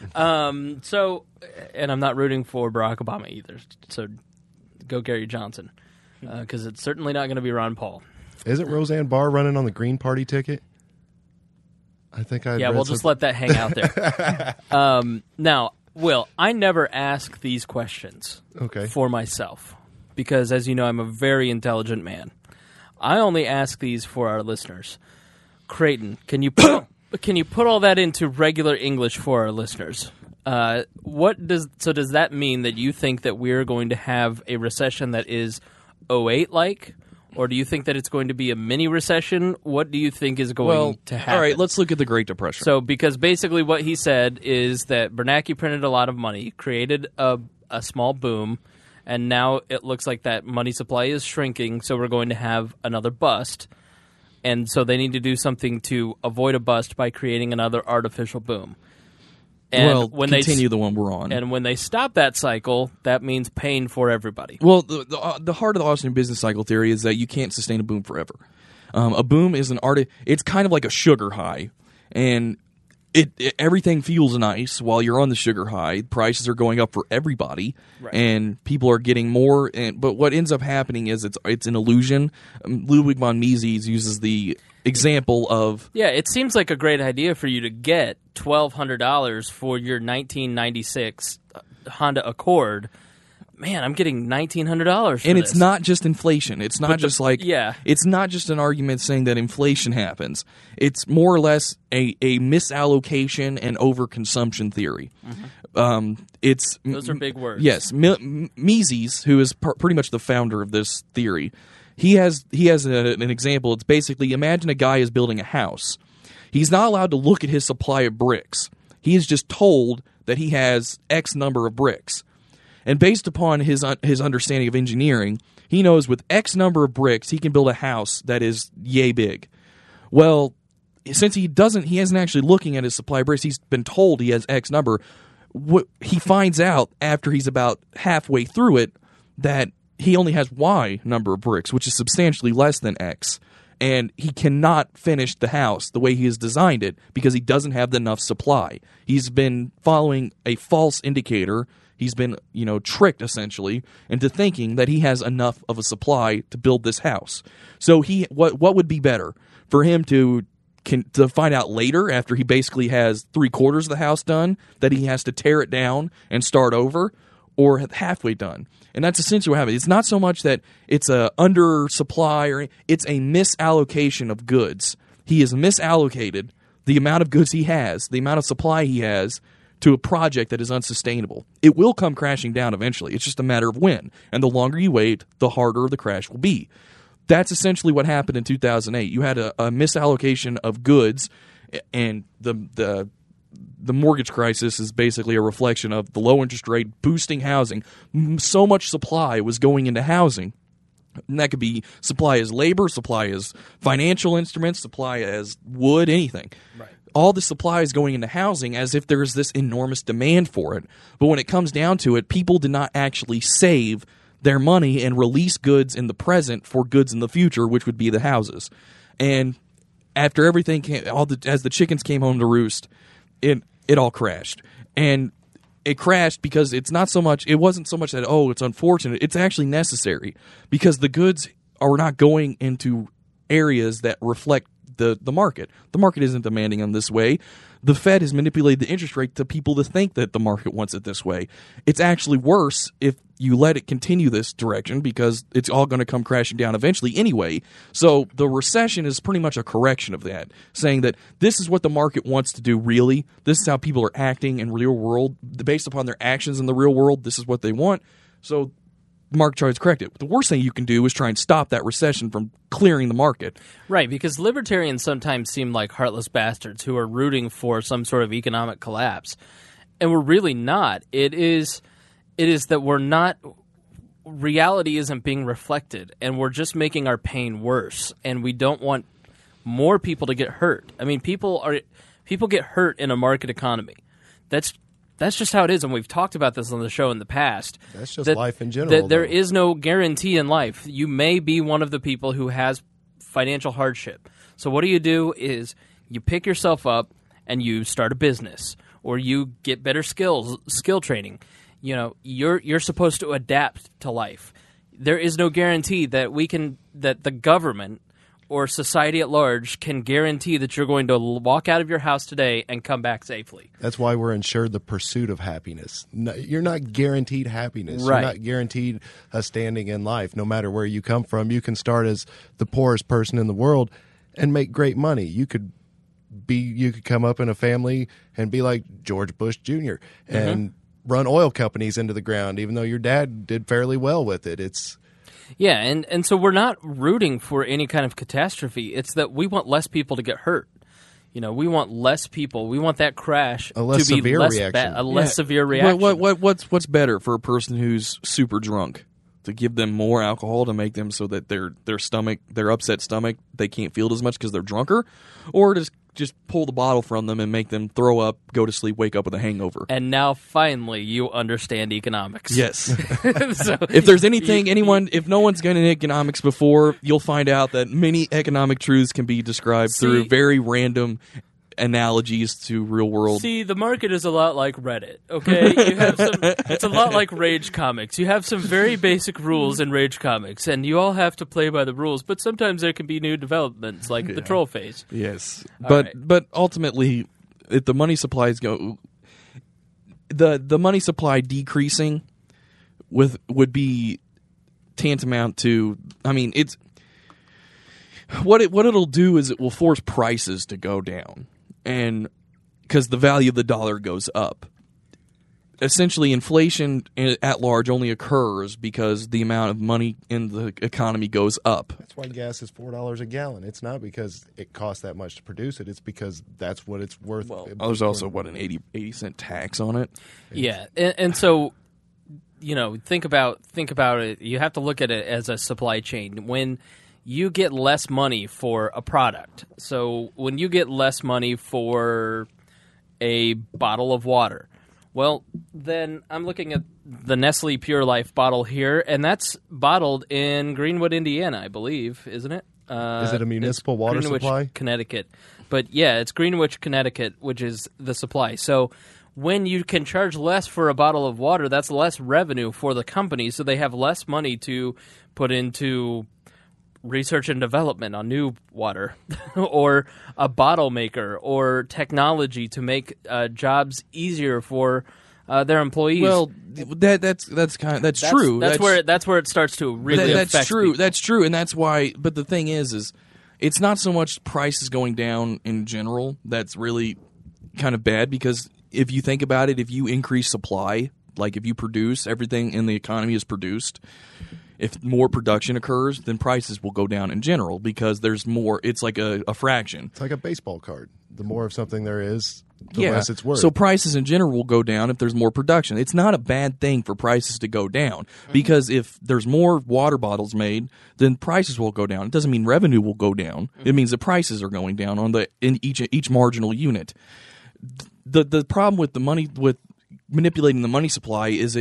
Speaker 2: And I'm not rooting for Barack Obama either. So go Gary Johnson, because it's certainly not going to be Ron Paul.
Speaker 3: Isn't Roseanne Barr running on the Green Party ticket? I think I.
Speaker 2: Yeah, we'll just let that hang out there. Now, Will, I never ask these questions for myself because, as you know, I'm a very intelligent man. I only ask these for our listeners. Creighton, can you put all that into regular English for our listeners? Does that mean that you think that we're going to have a recession that is 08 like? Or do you think that it's going to be a mini recession? What do you think is going to happen?
Speaker 1: All right, let's look at the Great Depression.
Speaker 2: So, because basically what he said is that Bernanke printed a lot of money, created a small boom, and now it looks like that money supply is shrinking, so we're going to have another bust. And so they need to do something to avoid a bust by creating another artificial boom. And
Speaker 1: continue the one we're on.
Speaker 2: And when they stop that cycle, that means pain for everybody.
Speaker 1: Well, the heart of the Austrian business cycle theory is that you can't sustain a boom forever. A boom is it's kind of like a sugar high, and everything feels nice while you're on the sugar high. Prices are going up for everybody, and people are getting more. But what ends up happening is it's an illusion. Ludwig von Mises uses the example of
Speaker 2: it seems like a great idea for you to get $1,200 for your 1996 Honda Accord. Man, I'm getting $1,900
Speaker 1: and it's not just inflation. It's not just it's not just an argument saying that inflation happens. It's more or less a misallocation and overconsumption theory.
Speaker 2: Those are big words.
Speaker 1: Yes, Mises, who is pretty much the founder of this theory, he has an example. It's basically, imagine a guy is building a house. He's not allowed to look at his supply of bricks. He is just told that he has X number of bricks. And based upon his understanding of engineering, he knows with X number of bricks, he can build a house that is yay big. Well, since he hasn't actually looking at his supply of bricks, he's been told he has X number. What he finds out after he's about halfway through it that he only has Y number of bricks, which is substantially less than X. And he cannot finish the house the way he has designed it because he doesn't have enough supply. He's been following a false indicator. He's been, tricked essentially into thinking that he has enough of a supply to build this house. So what would be better for him to find out later, after he basically has 3/4 of the house done, that he has to tear it down and start over, or halfway done? And that's essentially what happens. It's not so much that it's a undersupply, it's a misallocation of goods. He has misallocated the amount of goods he has, the amount of supply he has, to a project that is unsustainable. It will come crashing down eventually. It's just a matter of when. And the longer you wait, the harder the crash will be. That's essentially what happened in 2008. You had a misallocation of goods, and the mortgage crisis is basically a reflection of the low interest rate boosting housing. So much supply was going into housing. And that could be supply as labor, supply as financial instruments, supply as wood, anything. Right. All the supply is going into housing as if there's this enormous demand for it. But when it comes down to it, people did not actually save their money and release goods in the present for goods in the future, which would be the houses. And after everything as the chickens came home to roost, it all crashed. And it crashed because it wasn't so much that, it's unfortunate. It's actually necessary because the goods are not going into areas that reflect the market. The market isn't demanding them this way. The Fed has manipulated the interest rate to people to think that the market wants it this way. It's actually worse if you let it continue this direction because it's all going to come crashing down eventually anyway. So the recession is pretty much a correction of that, saying that this is what the market wants to do really. This is how people are acting in real world. Based upon their actions in the real world, this is what they want. So Mark Charles corrected. The worst thing you can do is try and stop that recession from clearing the market.
Speaker 2: Right, because libertarians sometimes seem like heartless bastards who are rooting for some sort of economic collapse. And we're really not. It is that we're not – reality isn't being reflected, and we're just making our pain worse, and we don't want more people to get hurt. I mean, people get hurt in a market economy. That's just how it is, and we've talked about this on the show in the past.
Speaker 3: That's just life in general.
Speaker 2: There is no guarantee in life. You may be one of the people who has financial hardship. So what do is you pick yourself up and you start a business, or you get better skill training. You know, you're supposed to adapt to life. There is no guarantee that that the government or society at large can guarantee that you're going to walk out of your house today and come back safely.
Speaker 3: That's why we're insured the pursuit of happiness. No, you're not guaranteed happiness.
Speaker 2: Right.
Speaker 3: You're not guaranteed a standing in life. No matter where you come from, you can start as the poorest person in the world and make great money. You could come up in a family and be like George Bush Jr. and run oil companies into the ground, even though your dad did fairly well with it.
Speaker 2: Yeah, and so we're not rooting for any kind of catastrophe. It's that we want less people to get hurt. You know, we want less people. We want that crash
Speaker 3: a less
Speaker 2: to be
Speaker 3: severe
Speaker 2: less
Speaker 3: reaction.
Speaker 2: a less severe reaction.
Speaker 1: What's better for a person who's super drunk? To give them more alcohol to make them so that their upset stomach, they can't feel it as much because they're drunker, or just pull the bottle from them and make them throw up, go to sleep, wake up with a hangover.
Speaker 2: And now finally you understand economics.
Speaker 1: Yes.
Speaker 2: So,
Speaker 1: if there's anything, if no one's gotten economics before, you'll find out that many economic truths can be described through very random analogies to real world.
Speaker 2: See, the market is a lot like Reddit, okay? It's a lot like Rage Comics. You have some very basic rules in Rage Comics, and you all have to play by the rules, but sometimes there can be new developments, like the troll phase.
Speaker 1: Yes.
Speaker 2: All
Speaker 1: But ultimately, if the money supplies go... The money supply decreasing would be tantamount to... I mean, it's... What it'll do is it will force prices to go down. And because the value of the dollar goes up. Essentially, inflation at large only occurs because the amount of money in the economy goes up.
Speaker 3: That's why gas is $4 a gallon. It's not because it costs that much to produce it. It's because that's what it's worth.
Speaker 1: Well, there's also, an 80-cent tax on it?
Speaker 2: Yeah, and so, you know, think about it. You have to look at it as a supply chain. When you get less money for a product. So when you get less money for a bottle of water, well, then I'm looking at the Nestle Pure Life bottle here, and that's bottled in Greenwood, Indiana, I believe, isn't it?
Speaker 3: Is it a municipal water
Speaker 2: Greenwich,
Speaker 3: supply?
Speaker 2: Connecticut. But yeah, it's Greenwich, Connecticut, which is the supply. So when you can charge less for a bottle of water, that's less revenue for the company, so they have less money to put into research and development on new water or a bottle maker or technology to make jobs easier for their employees.
Speaker 1: Well, that's true.
Speaker 2: That's where it starts to really
Speaker 1: that's
Speaker 2: affect
Speaker 1: true.
Speaker 2: people.
Speaker 1: That's true, and that's why. But the thing is it's not so much prices going down in general that's really kind of bad, because if you think about it, if you increase supply, like if you produce, everything in the economy is produced. If more production occurs, then prices will go down in general because there's more. It's like a fraction.
Speaker 3: It's like a baseball card. The more of something there is, the less it's worth.
Speaker 1: So prices in general will go down if there's more production. It's not a bad thing for prices to go down because if there's more water bottles made, then prices will go down. It doesn't mean revenue will go down. It means the prices are going down in each marginal unit. The problem with with manipulating the money supply is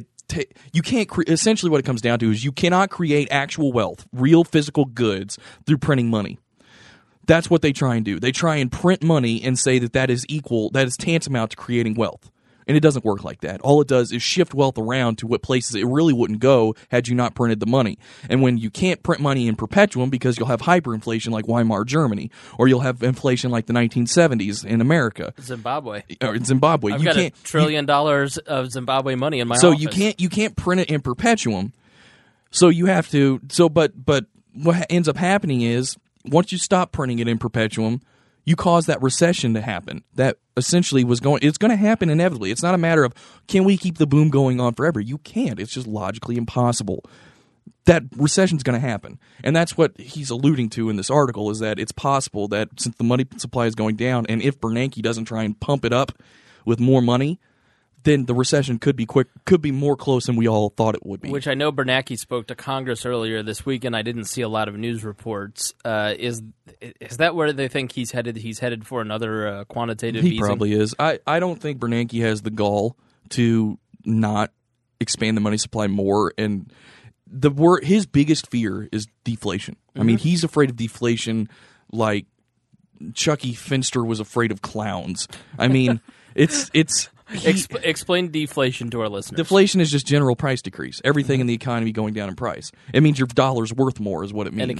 Speaker 1: you can't essentially what it comes down to is you cannot create actual wealth, real physical goods, through printing money. That's what they try and do. They try and print money and say that is tantamount to creating wealth. And it doesn't work like that. All it does is shift wealth around to what places it really wouldn't go had you not printed the money. And when you can't print money in perpetuum because you'll have hyperinflation like Weimar Germany, or you'll have inflation like the 1970s in America.
Speaker 2: Zimbabwe.
Speaker 1: Or in Zimbabwe.
Speaker 2: I've got $1 trillion of Zimbabwe money in my
Speaker 1: so
Speaker 2: office.
Speaker 1: you can't print it in perpetuum. So you have to but what ends up happening is once you stop printing it in perpetuum, You caused that recession to happen. That essentially it's going to happen inevitably. It's not a matter of, can we keep the boom going on forever? You can't. It's just logically impossible. That recession's going to happen. And that's what he's alluding to in this article, is that it's possible that since the money supply is going down, and if Bernanke doesn't try and pump it up with more money, then the recession could be more close than we all thought it would be.
Speaker 2: Which I know Bernanke spoke to Congress earlier this week, and I didn't see a lot of news reports. Is that where they think he's headed? He's headed for another quantitative easing?
Speaker 1: He probably is. I don't think Bernanke has the gall to not expand the money supply more. And his biggest fear is deflation. I mean, he's afraid of deflation like Chucky Finster was afraid of clowns. I mean, it's.
Speaker 2: Explain deflation to our listeners.
Speaker 1: Deflation is just general price decrease. Everything in the economy going down in price. It means your dollar's worth more, is what it means.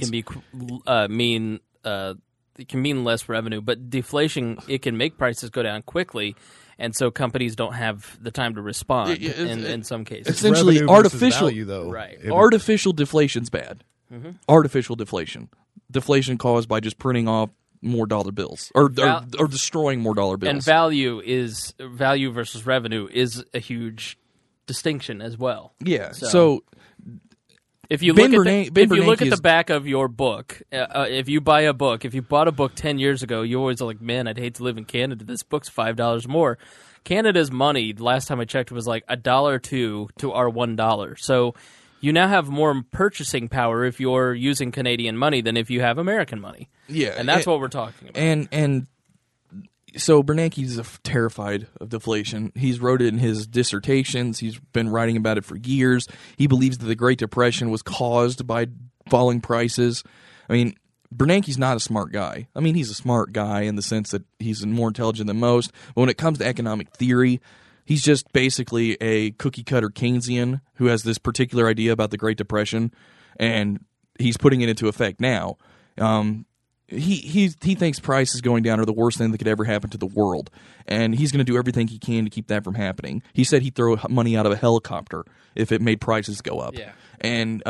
Speaker 2: And it can it can mean less revenue. But deflation, it can make prices go down quickly, and so companies don't have the time to respond. In some cases,
Speaker 1: essentially
Speaker 3: Revenue versus
Speaker 1: artificial
Speaker 3: value, though.
Speaker 2: Right.
Speaker 1: Artificial deflation's bad. Artificial deflation caused by just printing off more dollar bills or destroying more dollar bills.
Speaker 2: And value versus revenue is a huge distinction as well.
Speaker 1: Yeah. So
Speaker 2: if you look at the back of your book, if you buy a book, if you bought a book 10 years ago, you always are like, man, I'd hate to live in Canada. This book's $5 more. Canada's money, last time I checked, was like $1.02 to our $1. So you now have more purchasing power if you're using Canadian money than if you have American money.
Speaker 1: Yeah,
Speaker 2: and that's what we're talking about.
Speaker 1: And so Bernanke's terrified of deflation. He's wrote it in his dissertations. He's been writing about it for years. He believes that the Great Depression was caused by falling prices. I mean, Bernanke's not a smart guy. I mean, he's a smart guy in the sense that he's more intelligent than most. But when it comes to economic theory, he's just basically a cookie-cutter Keynesian who has this particular idea about the Great Depression, and he's putting it into effect now. He thinks prices going down are the worst thing that could ever happen to the world, and he's going to do everything he can to keep that from happening. He said he'd throw money out of a helicopter if it made prices go up.
Speaker 2: Yeah.
Speaker 1: And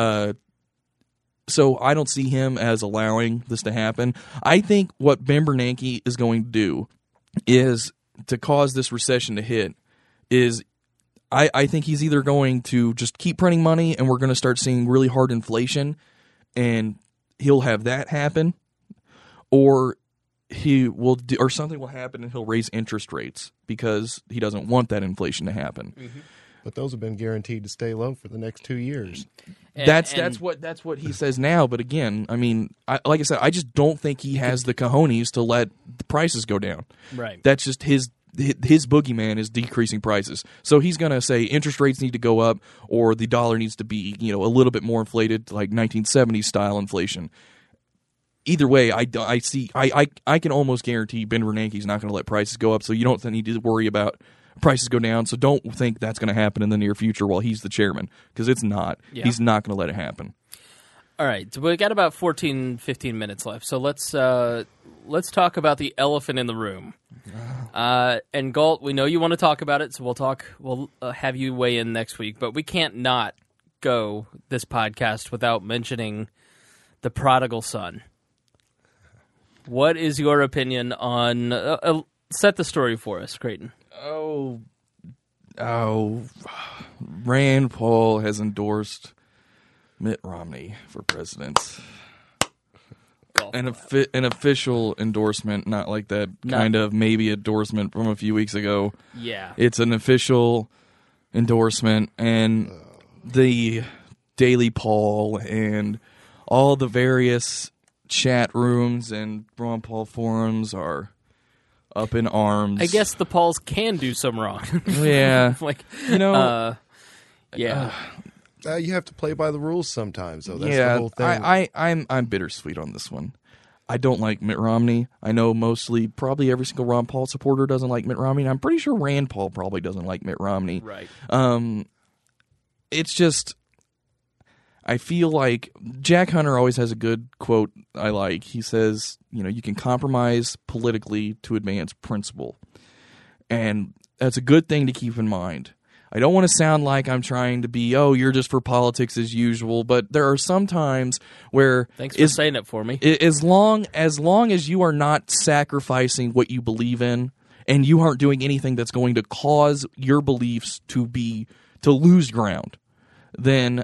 Speaker 1: so I don't see him as allowing this to happen. I think what Ben Bernanke is going to do is to cause this recession to hit is I think he's either going to just keep printing money and we're going to start seeing really hard inflation and he'll have that happen, or or something will happen and he'll raise interest rates because he doesn't want that inflation to happen.
Speaker 2: Mm-hmm.
Speaker 3: But those have been guaranteed to stay low for the next 2 years.
Speaker 1: That's what he says now. But again, I mean, like I said, I just don't think he has the cojones to let the prices go down.
Speaker 2: Right.
Speaker 1: That's just his boogeyman is decreasing prices. So he's going to say interest rates need to go up or the dollar needs to be, a little bit more inflated, like 1970s style inflation. Either way, I can almost guarantee Ben Bernanke's not going to let prices go up, so you don't need to worry about prices go down. So don't think that's going to happen in the near future while he's the chairman, because it's not. Yeah. He's not going to let it happen.
Speaker 2: All right, so we got about 15 minutes left. So let's talk about the elephant in the room. And Galt, we know you want to talk about it, so we'll have you weigh in next week. But we can't not go this podcast without mentioning the prodigal son. What is your opinion on? Set the story for us, Creighton.
Speaker 1: Oh, Rand Paul has endorsed Mitt Romney for president. An official endorsement, not like that kind of maybe endorsement from a few weeks ago.
Speaker 2: Yeah.
Speaker 1: It's an official endorsement, and the Daily Paul and all the various chat rooms and Ron Paul forums are up in arms.
Speaker 2: I guess the Pauls can do some wrong.
Speaker 1: Yeah.
Speaker 2: Yeah.
Speaker 3: You have to play by the rules sometimes, though. That's the whole thing.
Speaker 1: I'm bittersweet on this one. I don't like Mitt Romney. I know probably every single Ron Paul supporter doesn't like Mitt Romney. And I'm pretty sure Rand Paul probably doesn't like Mitt Romney.
Speaker 2: Right.
Speaker 1: It's just, I feel like Jack Hunter always has a good quote I like. He says, you can compromise politically to advance principle. And that's a good thing to keep in mind. I don't want to sound like I'm trying to be, oh, you're just for politics as usual, but there are some times where
Speaker 2: Thanks for saying it for me.
Speaker 1: as long as you are not sacrificing what you believe in, and you aren't doing anything that's going to cause your beliefs to lose ground, then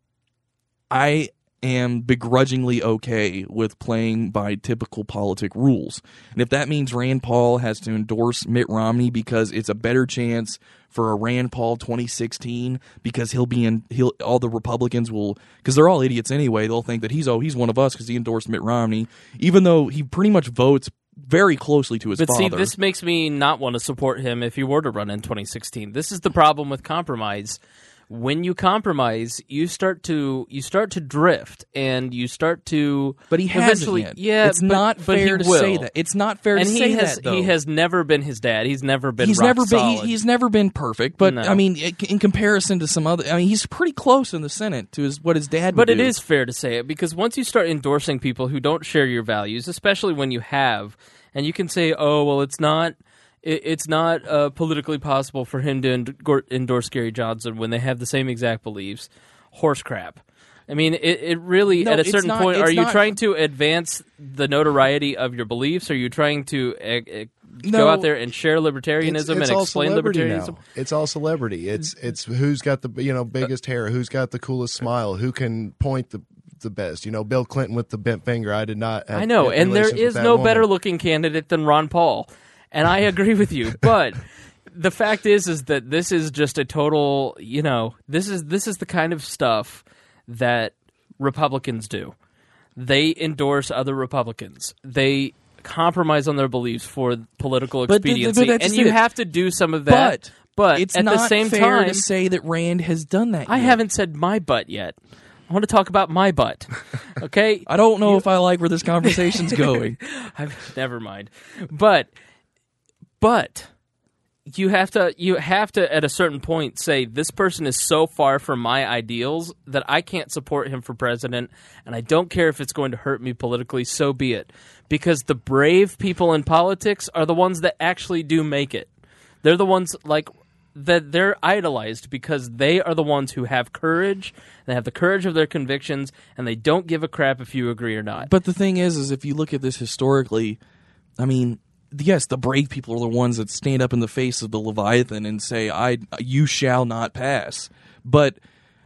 Speaker 1: I am begrudgingly okay with playing by typical politic rules. And if that means Rand Paul has to endorse Mitt Romney because it's a better chance for a Rand Paul 2016 because all the Republicans will, because they're all idiots anyway, they'll think that he's one of us because he endorsed Mitt Romney, even though he pretty much votes very closely to his father.
Speaker 2: But see, this makes me not want to support him if he were to run in 2016. This is the problem with compromise. When you compromise, you start to drift, and you start to.
Speaker 1: But he hasn't yet.
Speaker 2: Yeah,
Speaker 1: it's not fair to say that. It's not fair to say that. Though.
Speaker 2: He has never been his dad. He's never been. Solid.
Speaker 1: He's never been perfect. But
Speaker 2: No.
Speaker 1: I mean, in comparison to some other, I mean, he's pretty close in the Senate to what his dad.
Speaker 2: But
Speaker 1: would
Speaker 2: it
Speaker 1: do.
Speaker 2: is fair to say it, because once you start endorsing people who don't share your values, especially when you have, and you can say, "Oh, well, it's not." It's not politically possible for him to endorse Gary Johnson when they have the same exact beliefs. Horse crap. I mean, it really,
Speaker 1: No,
Speaker 2: at a
Speaker 1: it's
Speaker 2: certain
Speaker 1: not-
Speaker 2: point,
Speaker 1: it's
Speaker 2: are you
Speaker 1: not-
Speaker 2: trying to advance the notoriety of your beliefs? Are you trying to
Speaker 1: No.
Speaker 2: go out there and share libertarianism and
Speaker 3: all
Speaker 2: explain
Speaker 3: celebrity
Speaker 2: libertarianism?
Speaker 3: now. It's all celebrity. It's who's got the biggest hair, who's got the coolest smile, who can point the best. Bill Clinton with the bent finger. I did not. Have
Speaker 2: I know, and there
Speaker 3: relations with
Speaker 2: is
Speaker 3: that
Speaker 2: no
Speaker 3: woman.
Speaker 2: better looking candidate than Ron Paul. And I agree with you, but the fact is that this is just a total, this is the kind of stuff that Republicans do. They endorse other Republicans. They compromise on their beliefs for political
Speaker 1: But
Speaker 2: expediency,
Speaker 1: that's
Speaker 2: and you
Speaker 1: it.
Speaker 2: have to do some of that. But
Speaker 1: it's
Speaker 2: at
Speaker 1: not
Speaker 2: the same
Speaker 1: fair
Speaker 2: time,
Speaker 1: to say that Rand has done that.
Speaker 2: I
Speaker 1: yet.
Speaker 2: haven't said my butt yet. I want to talk about my butt. Okay?
Speaker 1: I don't know if I like where this conversation's going.
Speaker 2: Never mind. But you have to at a certain point say, this person is so far from my ideals that I can't support him for president, and I don't care if it's going to hurt me politically, so be it. Because the brave people in politics are the ones that actually do make it. They're the ones that they're idolized because they are the ones who have courage, they have the courage of their convictions, and they don't give a crap if you agree or not.
Speaker 1: But the thing is if you look at this historically, I mean, yes, the brave people are the ones that stand up in the face of the Leviathan and say, you shall not pass. But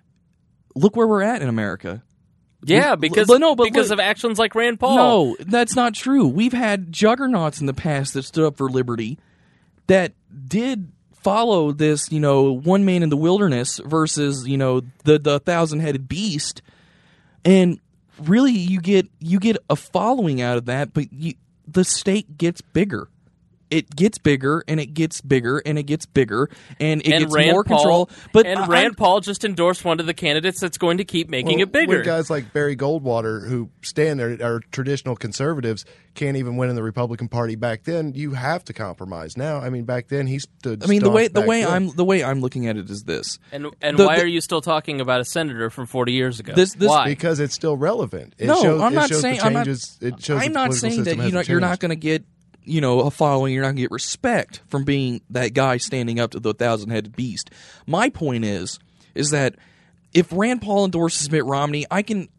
Speaker 1: look where we're at in America.
Speaker 2: Yeah, because of actions like Rand Paul.
Speaker 1: No, that's not true. We've had juggernauts in the past that stood up for liberty that did follow this, one man in the wilderness versus, the 1,000-headed beast. And really you get a following out of that, but the state gets bigger. It gets bigger, and it gets bigger, and it gets bigger, and it gets more control. But
Speaker 2: Rand Paul just endorsed one of the candidates that's going to keep making it bigger.
Speaker 3: When guys like Barry Goldwater, who stand there, are traditional conservatives, can't even win in the Republican Party back then. You have to compromise. Now, I mean, back then he stood.
Speaker 1: I mean, the way
Speaker 3: then.
Speaker 1: I'm looking at it is this.
Speaker 2: And why are you still talking about a senator from 40 years ago?
Speaker 1: Why?
Speaker 3: Because it's still relevant.
Speaker 1: I'm not saying
Speaker 3: I'm not
Speaker 1: saying that you're not going to get a following. You're not going to get respect from being that guy standing up to the 1,000-headed beast. My point is that if Rand Paul endorses Mitt Romney, I can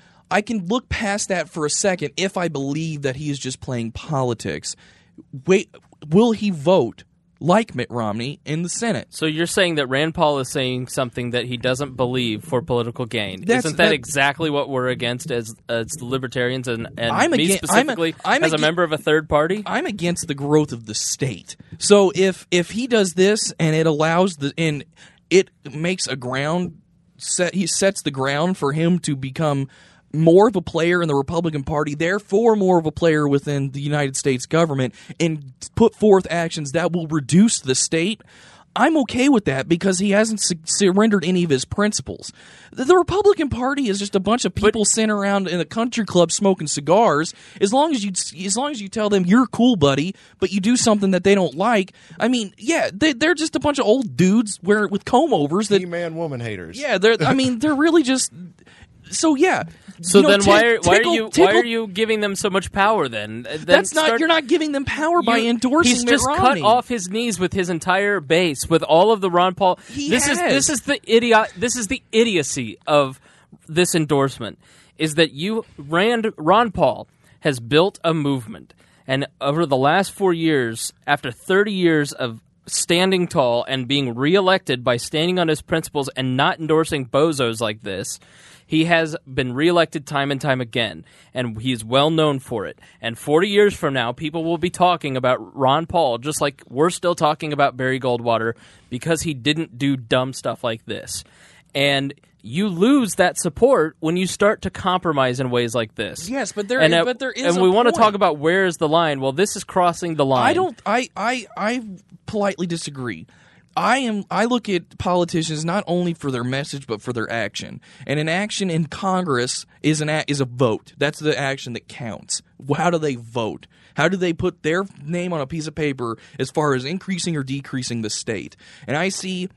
Speaker 1: look past that for a second if I believe that he is just playing politics. Wait, will he vote like Mitt Romney in the Senate?
Speaker 2: So you're saying that Rand Paul is saying something that he doesn't believe for political gain. Isn't that exactly what we're against as libertarians and me specifically as a member of a third party?
Speaker 1: I'm against the growth of the state. So if he does this and it allows it makes a ground set, he sets the ground for him to become more of a player in the Republican Party, therefore more of a player within the United States government, and put forth actions that will reduce the state, I'm okay with that because he hasn't surrendered any of his principles. The Republican Party is just a bunch of people sitting around in a country club smoking cigars. As long as you tell them you're cool, buddy, but you do something that they don't like. I mean, yeah, they're just a bunch of old dudes with comb overs that
Speaker 3: man woman haters.
Speaker 1: Yeah, they're really just. So yeah.
Speaker 2: So then why are
Speaker 1: tickle,
Speaker 2: you giving them so much power then?
Speaker 1: You're not giving them power by endorsing
Speaker 2: He's
Speaker 1: Mitt
Speaker 2: just
Speaker 1: Romney.
Speaker 2: cut off his knees with his entire base, with all of the Ron Paul. This is the idiocy of this endorsement, is that Ron Paul has built a movement, and over the last 4 years, after 30 years of standing tall and being reelected by standing on his principles and not endorsing bozos like this, he has been reelected time and time again, and he's well known for it. And 40 years from now, people will be talking about Ron Paul just like we're still talking about Barry Goldwater, because he didn't do dumb stuff like this. And you lose that support when you start to compromise in ways like this.
Speaker 1: Yes, but there is
Speaker 2: and we want to talk about where is the line. Well, this is crossing the line.
Speaker 1: I politely disagree. I look at politicians not only for their message but for their action. And an action in Congress is a vote. That's the action that counts. How do they vote? How do they put their name on a piece of paper as far as increasing or decreasing the state? And I see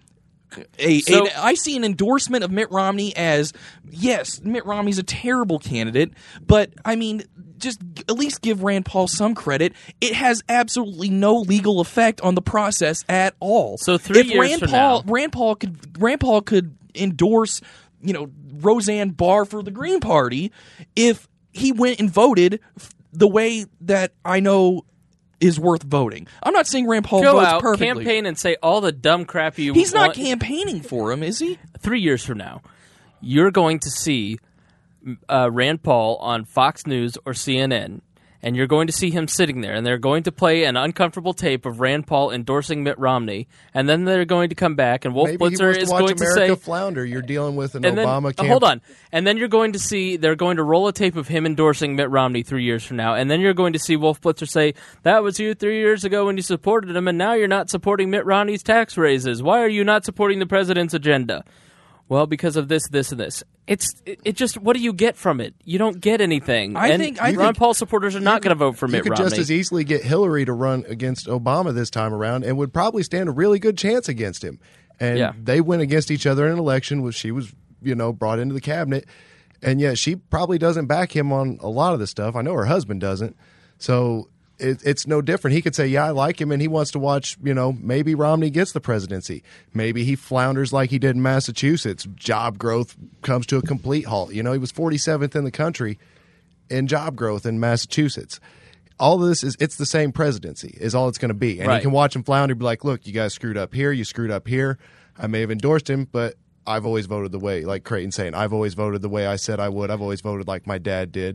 Speaker 1: I see an endorsement of Mitt Romney as, yes, Mitt Romney's a terrible candidate, but I mean, just at least give Rand Paul some credit. It has absolutely no legal effect on the process at all.
Speaker 2: So 3 years from now,
Speaker 1: Rand Paul could endorse, Roseanne Barr for the Green Party if he went and voted the way that I know is worth voting. I'm not saying Rand Paul votes perfectly.
Speaker 2: Campaign and say all the dumb crap you
Speaker 1: He's
Speaker 2: want.
Speaker 1: not campaigning for him, is he?
Speaker 2: 3 years from now, you're going to see Rand Paul on Fox News or CNN, and you're going to see him sitting there, and they're going to play an uncomfortable tape of Rand Paul endorsing Mitt Romney, and then they're going to come back, and Wolf Blitzer is going to say,
Speaker 3: flounder. You're dealing with an
Speaker 2: and then,
Speaker 3: Obama campaign.
Speaker 2: Hold on. And then you're going to see, they're going to roll a tape of him endorsing Mitt Romney 3 years from now, and then you're going to see Wolf Blitzer say, that was you 3 years ago when you supported him, and now you're not supporting Mitt Romney's tax raises. Why are you not supporting the president's agenda? Well, because of this, this, and this. It just, what do you get from it? You don't get anything. I think Ron Paul supporters are not going to vote for Mitt Romney.
Speaker 3: You could just as easily get Hillary to run against Obama this time around and would probably stand a really good chance against him. And they went against each other in an election where she was, brought into the cabinet. And yet she probably doesn't back him on a lot of the stuff. I know her husband doesn't. So it's no different. He could say, yeah, I like him, and he wants to watch, maybe Romney gets the presidency. Maybe he flounders like he did in Massachusetts. Job growth comes to a complete halt. He was 47th in the country in job growth in Massachusetts. All of this it's the same presidency is all it's going to be. And you can watch him flounder and be like, look, you guys screwed up here. You screwed up here. I may have endorsed him, but I've always voted the way, like Creighton's saying, I've always voted the way I said I would. I've always voted like my dad did.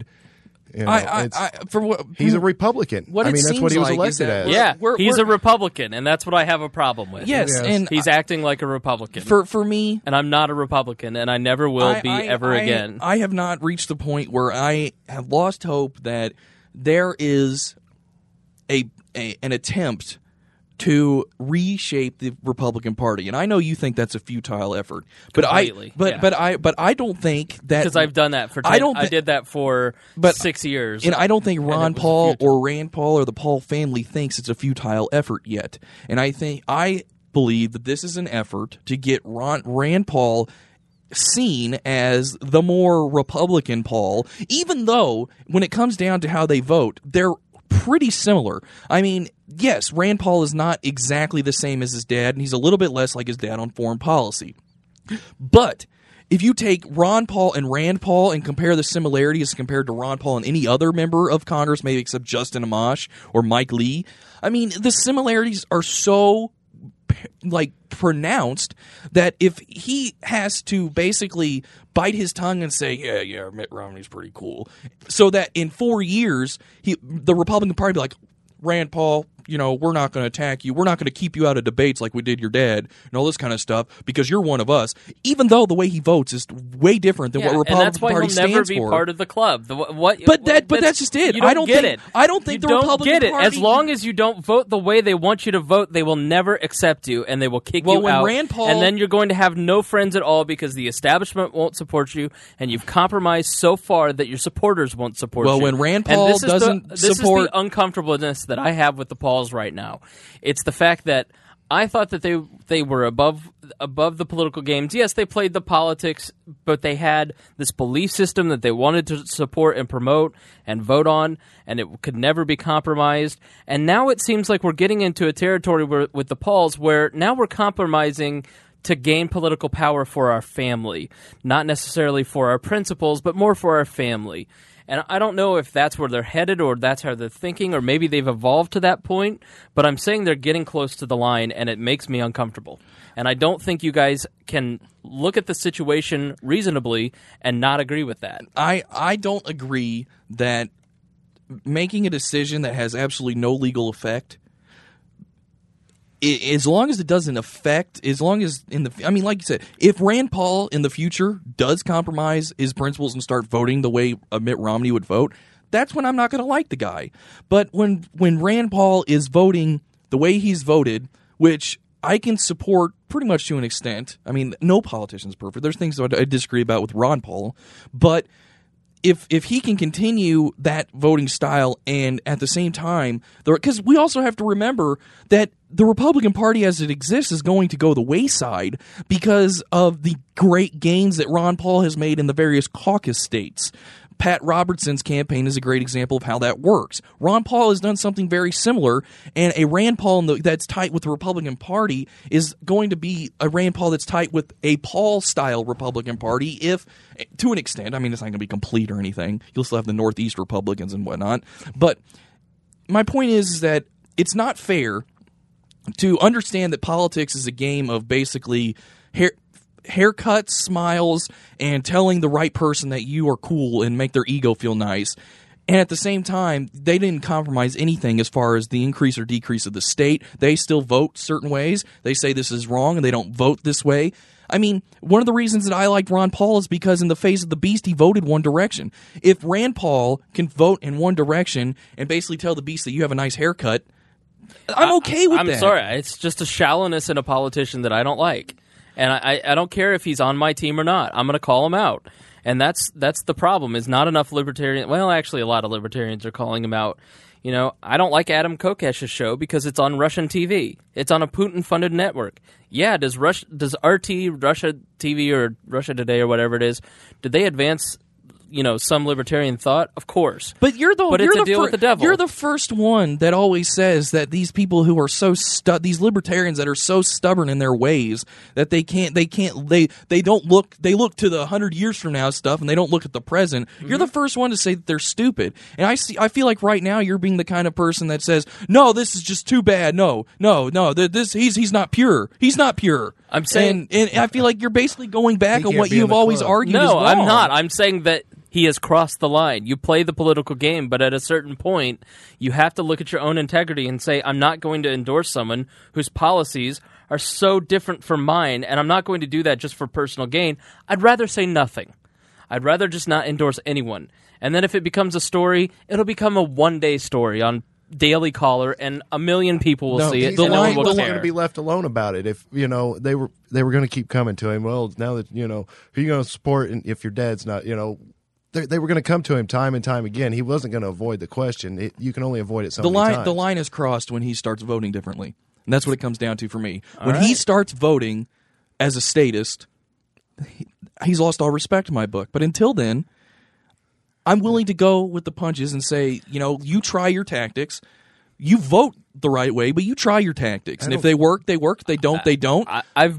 Speaker 3: He's a Republican. That's what he was elected as.
Speaker 2: Yeah, he's a Republican, and that's what I have a problem with.
Speaker 1: Yes. And
Speaker 2: he's acting like a Republican.
Speaker 1: For me,
Speaker 2: and I'm not a Republican, and I never will be ever again.
Speaker 1: I have not reached the point where I have lost hope that there is an attempt to reshape the Republican Party, and I know you think that's a futile effort, but I don't think that,
Speaker 2: because I've done that for. I did that for 6 years,
Speaker 1: and I don't think Ron Paul or Rand Paul or the Paul family thinks it's a futile effort yet. And I believe that this is an effort to get Rand Paul seen as the more Republican Paul, even though when it comes down to how they vote, they're pretty similar. I mean, yes, Rand Paul is not exactly the same as his dad, and he's a little bit less like his dad on foreign policy. But if you take Ron Paul and Rand Paul and compare the similarities compared to Ron Paul and any other member of Congress, maybe except Justin Amash or Mike Lee, I mean, the similarities are so pronounced that if he has to basically bite his tongue and say, yeah, Mitt Romney's pretty cool, so that in 4 years the Republican Party be like, Rand Paul, we're not going to attack you. We're not going to keep you out of debates like we did your dad and all this kind of stuff because you're one of us. Even though the way he votes is way different than what Republican Party stands for.
Speaker 2: And that's why he'll never be part of the club.
Speaker 1: But that's just it.
Speaker 2: I don't get it.
Speaker 1: I don't think the Republican Party.
Speaker 2: As long as you don't vote the way they want you to vote, they will never accept you and they will kick you out. And then you're going to have no friends at all because the establishment won't support you, and you've compromised so far that your supporters won't support you.
Speaker 1: Well, when Rand Paul doesn't support,
Speaker 2: this is the uncomfortableness that I have with the Pauls right now. It's the fact that I thought that they were above the political games. Yes, they played the politics, but they had this belief system that they wanted to support and promote and vote on, and it could never be compromised. And now it seems like we're getting into a territory with the Pauls where now we're compromising to gain political power for our family, not necessarily for our principles, but more for our family. And I don't know if that's where they're headed or that's how they're thinking, or maybe they've evolved to that point, but I'm saying they're getting close to the line, and it makes me uncomfortable. And I don't think you guys can look at the situation reasonably and not agree with that.
Speaker 1: I don't agree that making a decision that has absolutely no legal effect, as long as it doesn't affect, as long as like you said, if Rand Paul in the future does compromise his principles and start voting the way Mitt Romney would vote, that's when I'm not going to like the guy. But when Rand Paul is voting the way he's voted, which I can support pretty much to an extent. I mean, no politician's perfect. There's things that I disagree about with Ron Paul, but if he can continue that voting style and at the same time, because we also have to remember that the Republican Party as it exists is going to go the wayside because of the great gains that Ron Paul has made in the various caucus states. Pat Robertson's campaign is a great example of how that works. Ron Paul has done something very similar, and a Rand Paul that's tight with the Republican Party is going to be a Rand Paul that's tight with a Paul-style Republican Party, if, to an extent, I mean, it's not going to be complete or anything. You'll still have the Northeast Republicans and whatnot. But my point is that it's not fair to understand that politics is a game of basically haircuts, smiles, and telling the right person that you are cool and make their ego feel nice. And at the same time, they didn't compromise anything as far as the increase or decrease of the state. They still vote certain ways. They say this is wrong and they don't vote this way. I mean, one of the reasons that I liked Ron Paul is because in the face of the beast, he voted one direction. If Rand Paul can vote in one direction and basically tell the beast that you have a nice haircut, I'm okay with that.
Speaker 2: I'm sorry. It's just a shallowness in a politician that I don't like. And I don't care if he's on my team or not. I'm going to call him out. And that's the problem, is not enough libertarians. Well, actually, a lot of libertarians are calling him out. You know, I don't like Adam Kokesh's show because it's on Russian TV. It's on a Putin-funded network. Yeah, does RT, Russia TV, or Russia Today, or whatever it is, did they advance, some libertarian thought? Of course.
Speaker 1: But
Speaker 2: it's a deal with the devil.
Speaker 1: You're the first one that always says that these people who are so these libertarians that are so stubborn in their ways that they look to the 100 years from now stuff and they don't look at the present. Mm-hmm. You're the first one to say that they're stupid. And I feel like right now you're being the kind of person that says, "No, this is just too bad. No, he's not pure. He's not pure."
Speaker 2: I'm saying,
Speaker 1: and I feel like you're basically going back on what you've always argued.
Speaker 2: No,
Speaker 1: is wrong.
Speaker 2: I'm not. I'm saying that he has crossed the line. You play the political game, but at a certain point, you have to look at your own integrity and say, I'm not going to endorse someone whose policies are so different from mine, and I'm not going to do that just for personal gain. I'd rather say nothing. I'd rather just not endorse anyone. And then if it becomes a story, it'll become a one-day story on Daily Caller, and a million people will see it.
Speaker 3: The line was going to be left alone about it. If they were going to keep coming to him. Well, now that who are you going to support? And if your dad's not, they were going to come to him time and time again. He wasn't going to avoid the question. You can only avoid it so many times.
Speaker 1: The line is crossed when he starts voting differently, and that's what it comes down to for me. When he starts voting as a statist, he's lost all respect in my book. But until then, I'm willing to go with the punches and say, you try your tactics. You vote the right way, but you try your tactics. And if they work, they work. If they don't, they don't.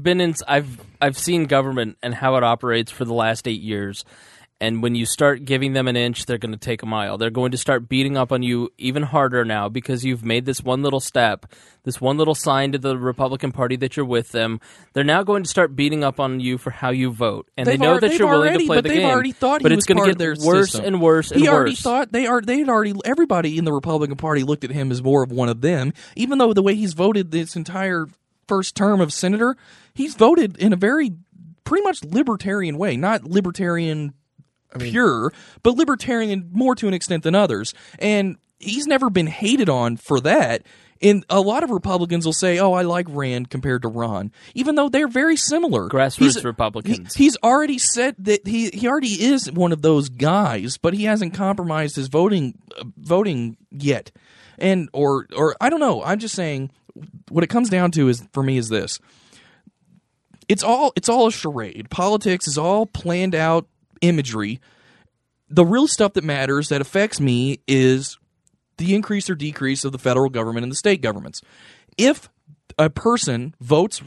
Speaker 2: I've seen government and how it operates for the last 8 years. And when you start giving them an inch, they're going to take a mile. They're going to start beating up on you even harder now because you've made this one little step, this one little sign to the Republican Party that you're with them. They're now going to start beating up on you for how you vote. And they know that you're willing to play the game.
Speaker 1: They've already thought
Speaker 2: but
Speaker 1: he
Speaker 2: it's
Speaker 1: was
Speaker 2: going
Speaker 1: part
Speaker 2: to
Speaker 1: of their
Speaker 2: get worse
Speaker 1: system.
Speaker 2: and worse and
Speaker 1: he already
Speaker 2: worse.
Speaker 1: Thought everybody in the Republican Party looked at him as more of one of them, even though the way he's voted this entire first term of senator, he's voted in a very pretty much libertarian way, not libertarian pure, but libertarian more to an extent than others. And he's never been hated on for that. And a lot of Republicans will say, I like Rand compared to Ron, even though they're very similar.
Speaker 2: Grassroots Republicans.
Speaker 1: He's already said that he already is one of those guys, but he hasn't compromised his voting yet. And or I don't know. I'm just saying what it comes down to is for me is this. It's all a charade. Politics is all planned out imagery. The real stuff that matters, that affects me, is the increase or decrease of the federal government and the state governments. If a person votes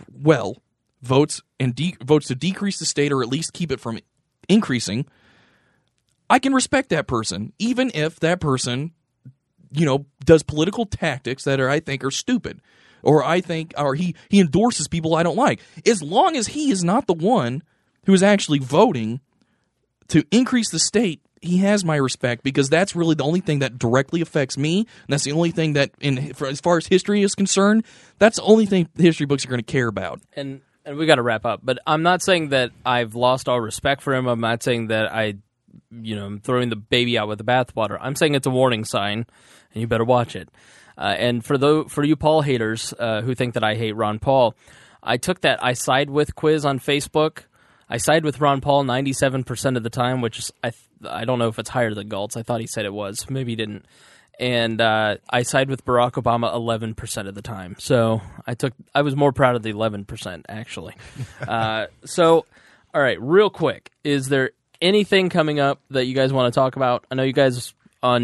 Speaker 1: to decrease the state or at least keep it from increasing, I can respect that person, even if that person, does political tactics that I think are stupid, or he endorses people I don't like. As long as he is not the one who is actually voting to increase the state, he has my respect, because that's really the only thing that directly affects me. And that's the only thing that, as far as history is concerned, that's the only thing the history books are going to care about.
Speaker 2: And we got to wrap up. But I'm not saying that I've lost all respect for him. I'm not saying that I'm throwing the baby out with the bathwater. I'm saying it's a warning sign, and you better watch it. And for you Paul haters who think that I hate Ron Paul, I took that I side with quiz on Facebook. I side with Ron Paul 97% of the time, which is, I don't know if it's higher than Galt's. I thought he said it was. Maybe he didn't. And I side with Barack Obama 11% of the time. So I was more proud of the 11%, actually. So, all right, real quick. Is there anything coming up that you guys want to talk about? I know you guys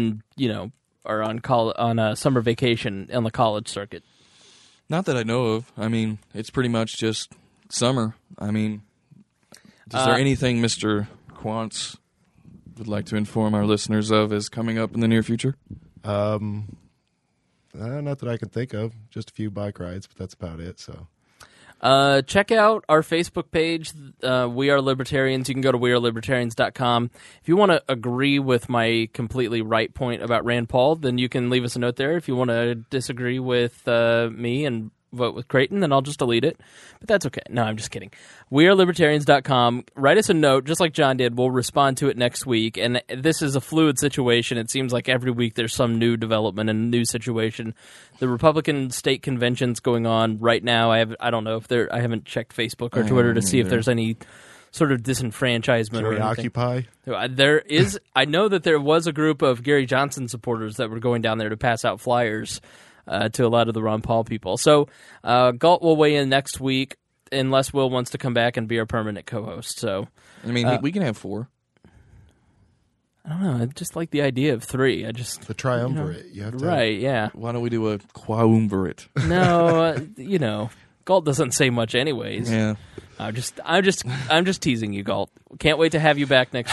Speaker 2: are on summer vacation on the college circuit.
Speaker 1: Not that I know of. I mean, it's pretty much just summer. I mean, is there anything Mr. Quantz would like to inform our listeners of is coming up in the near future?
Speaker 3: Not that I can think of. Just a few bike rides, but that's about it. So,
Speaker 2: check out our Facebook page. We Are Libertarians. You can go to wearelibertarians.com. If you want to agree with my completely right point about Rand Paul, then you can leave us a note there. If you want to disagree with me and vote with Creighton, then I'll just delete it. But that's okay. No, I'm just kidding. WeAreLibertarians.com. Write us a note, just like John did. We'll respond to it next week. And this is a fluid situation. It seems like every week there's some new development and new situation. The Republican state convention's going on right now. I don't know if I haven't checked Facebook or Twitter to see if there's any sort of disenfranchisement or anything.
Speaker 3: Occupy?
Speaker 2: There is. I know that there was a group of Gary Johnson supporters that were going down there to pass out flyers to a lot of the Ron Paul people. So Galt will weigh in next week unless Will wants to come back and be our permanent co-host. So
Speaker 1: I mean, we can have 4.
Speaker 2: I don't know. I just like the idea of 3.
Speaker 3: The triumvirate. You have to
Speaker 2: right, yeah.
Speaker 1: Why don't we do a quaumvirate?
Speaker 2: No, Galt doesn't say much anyways.
Speaker 1: Yeah.
Speaker 2: I'm just teasing you, Galt. Can't wait to have you back next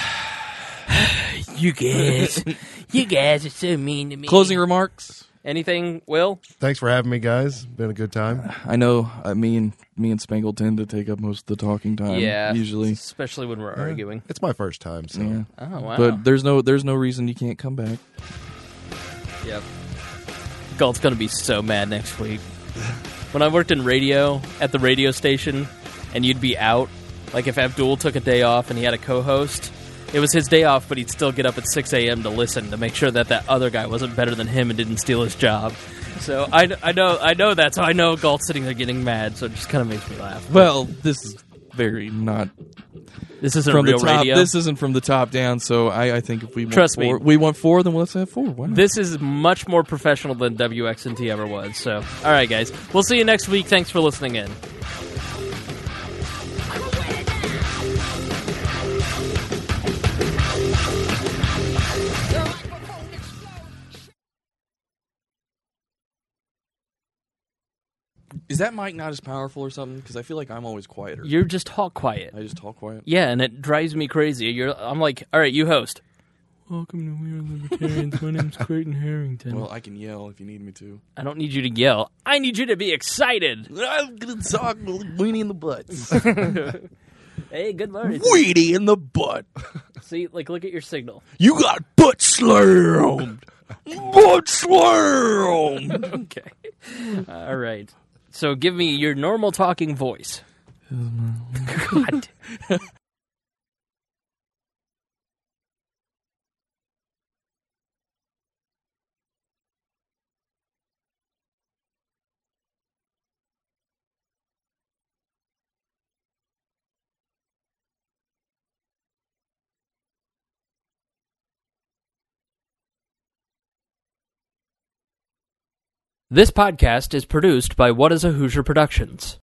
Speaker 2: week.
Speaker 4: You guys are so mean to me.
Speaker 1: Closing remarks?
Speaker 2: Anything, Will?
Speaker 3: Thanks for having me, guys. Been a good time.
Speaker 1: I know me and Spangle tend to take up most of the talking time.
Speaker 2: Yeah,
Speaker 1: usually,
Speaker 2: especially when we're arguing.
Speaker 3: It's my first time, so.
Speaker 1: Yeah.
Speaker 2: Oh wow!
Speaker 1: But there's no reason you can't come back.
Speaker 2: Yep. Galt's gonna be so mad next week. When I worked in radio at the radio station, and you'd be out, like if Abdul took a day off and he had a co-host. It was his day off, but he'd still get up at 6 a.m. to listen to make sure that other guy wasn't better than him and didn't steal his job. So I know that. So I know Galt's sitting there getting mad. So it just kind of makes me laugh.
Speaker 1: Well, this is very not.
Speaker 2: This isn't
Speaker 1: from
Speaker 2: real
Speaker 1: the top.
Speaker 2: radio.
Speaker 1: This isn't from the top down. So I think if we
Speaker 2: Trust me,
Speaker 1: we want 4, then let's have 4. Why not?
Speaker 2: This is much more professional than WXNT ever was. So all right, guys, we'll see you next week. Thanks for listening in.
Speaker 1: Is that mic not as powerful or something? Because I feel like I'm always quieter.
Speaker 2: You're just talk quiet.
Speaker 1: I just talk quiet.
Speaker 2: Yeah, and it drives me crazy. I'm like, all right, you host. Welcome to We Are Libertarians. My name's Creighton Harrington.
Speaker 1: Well, I can yell if you need me to.
Speaker 2: I don't need you to yell. I need you to be excited.
Speaker 1: I'm gonna talk weenie in the butts.
Speaker 2: Hey, good morning.
Speaker 1: Weenie in the butt.
Speaker 2: See, look at your signal.
Speaker 1: You got butt slammed. Butt slammed.
Speaker 2: Okay. All right. So give me your normal talking voice. God. This podcast is produced by What is a Hoosier Productions.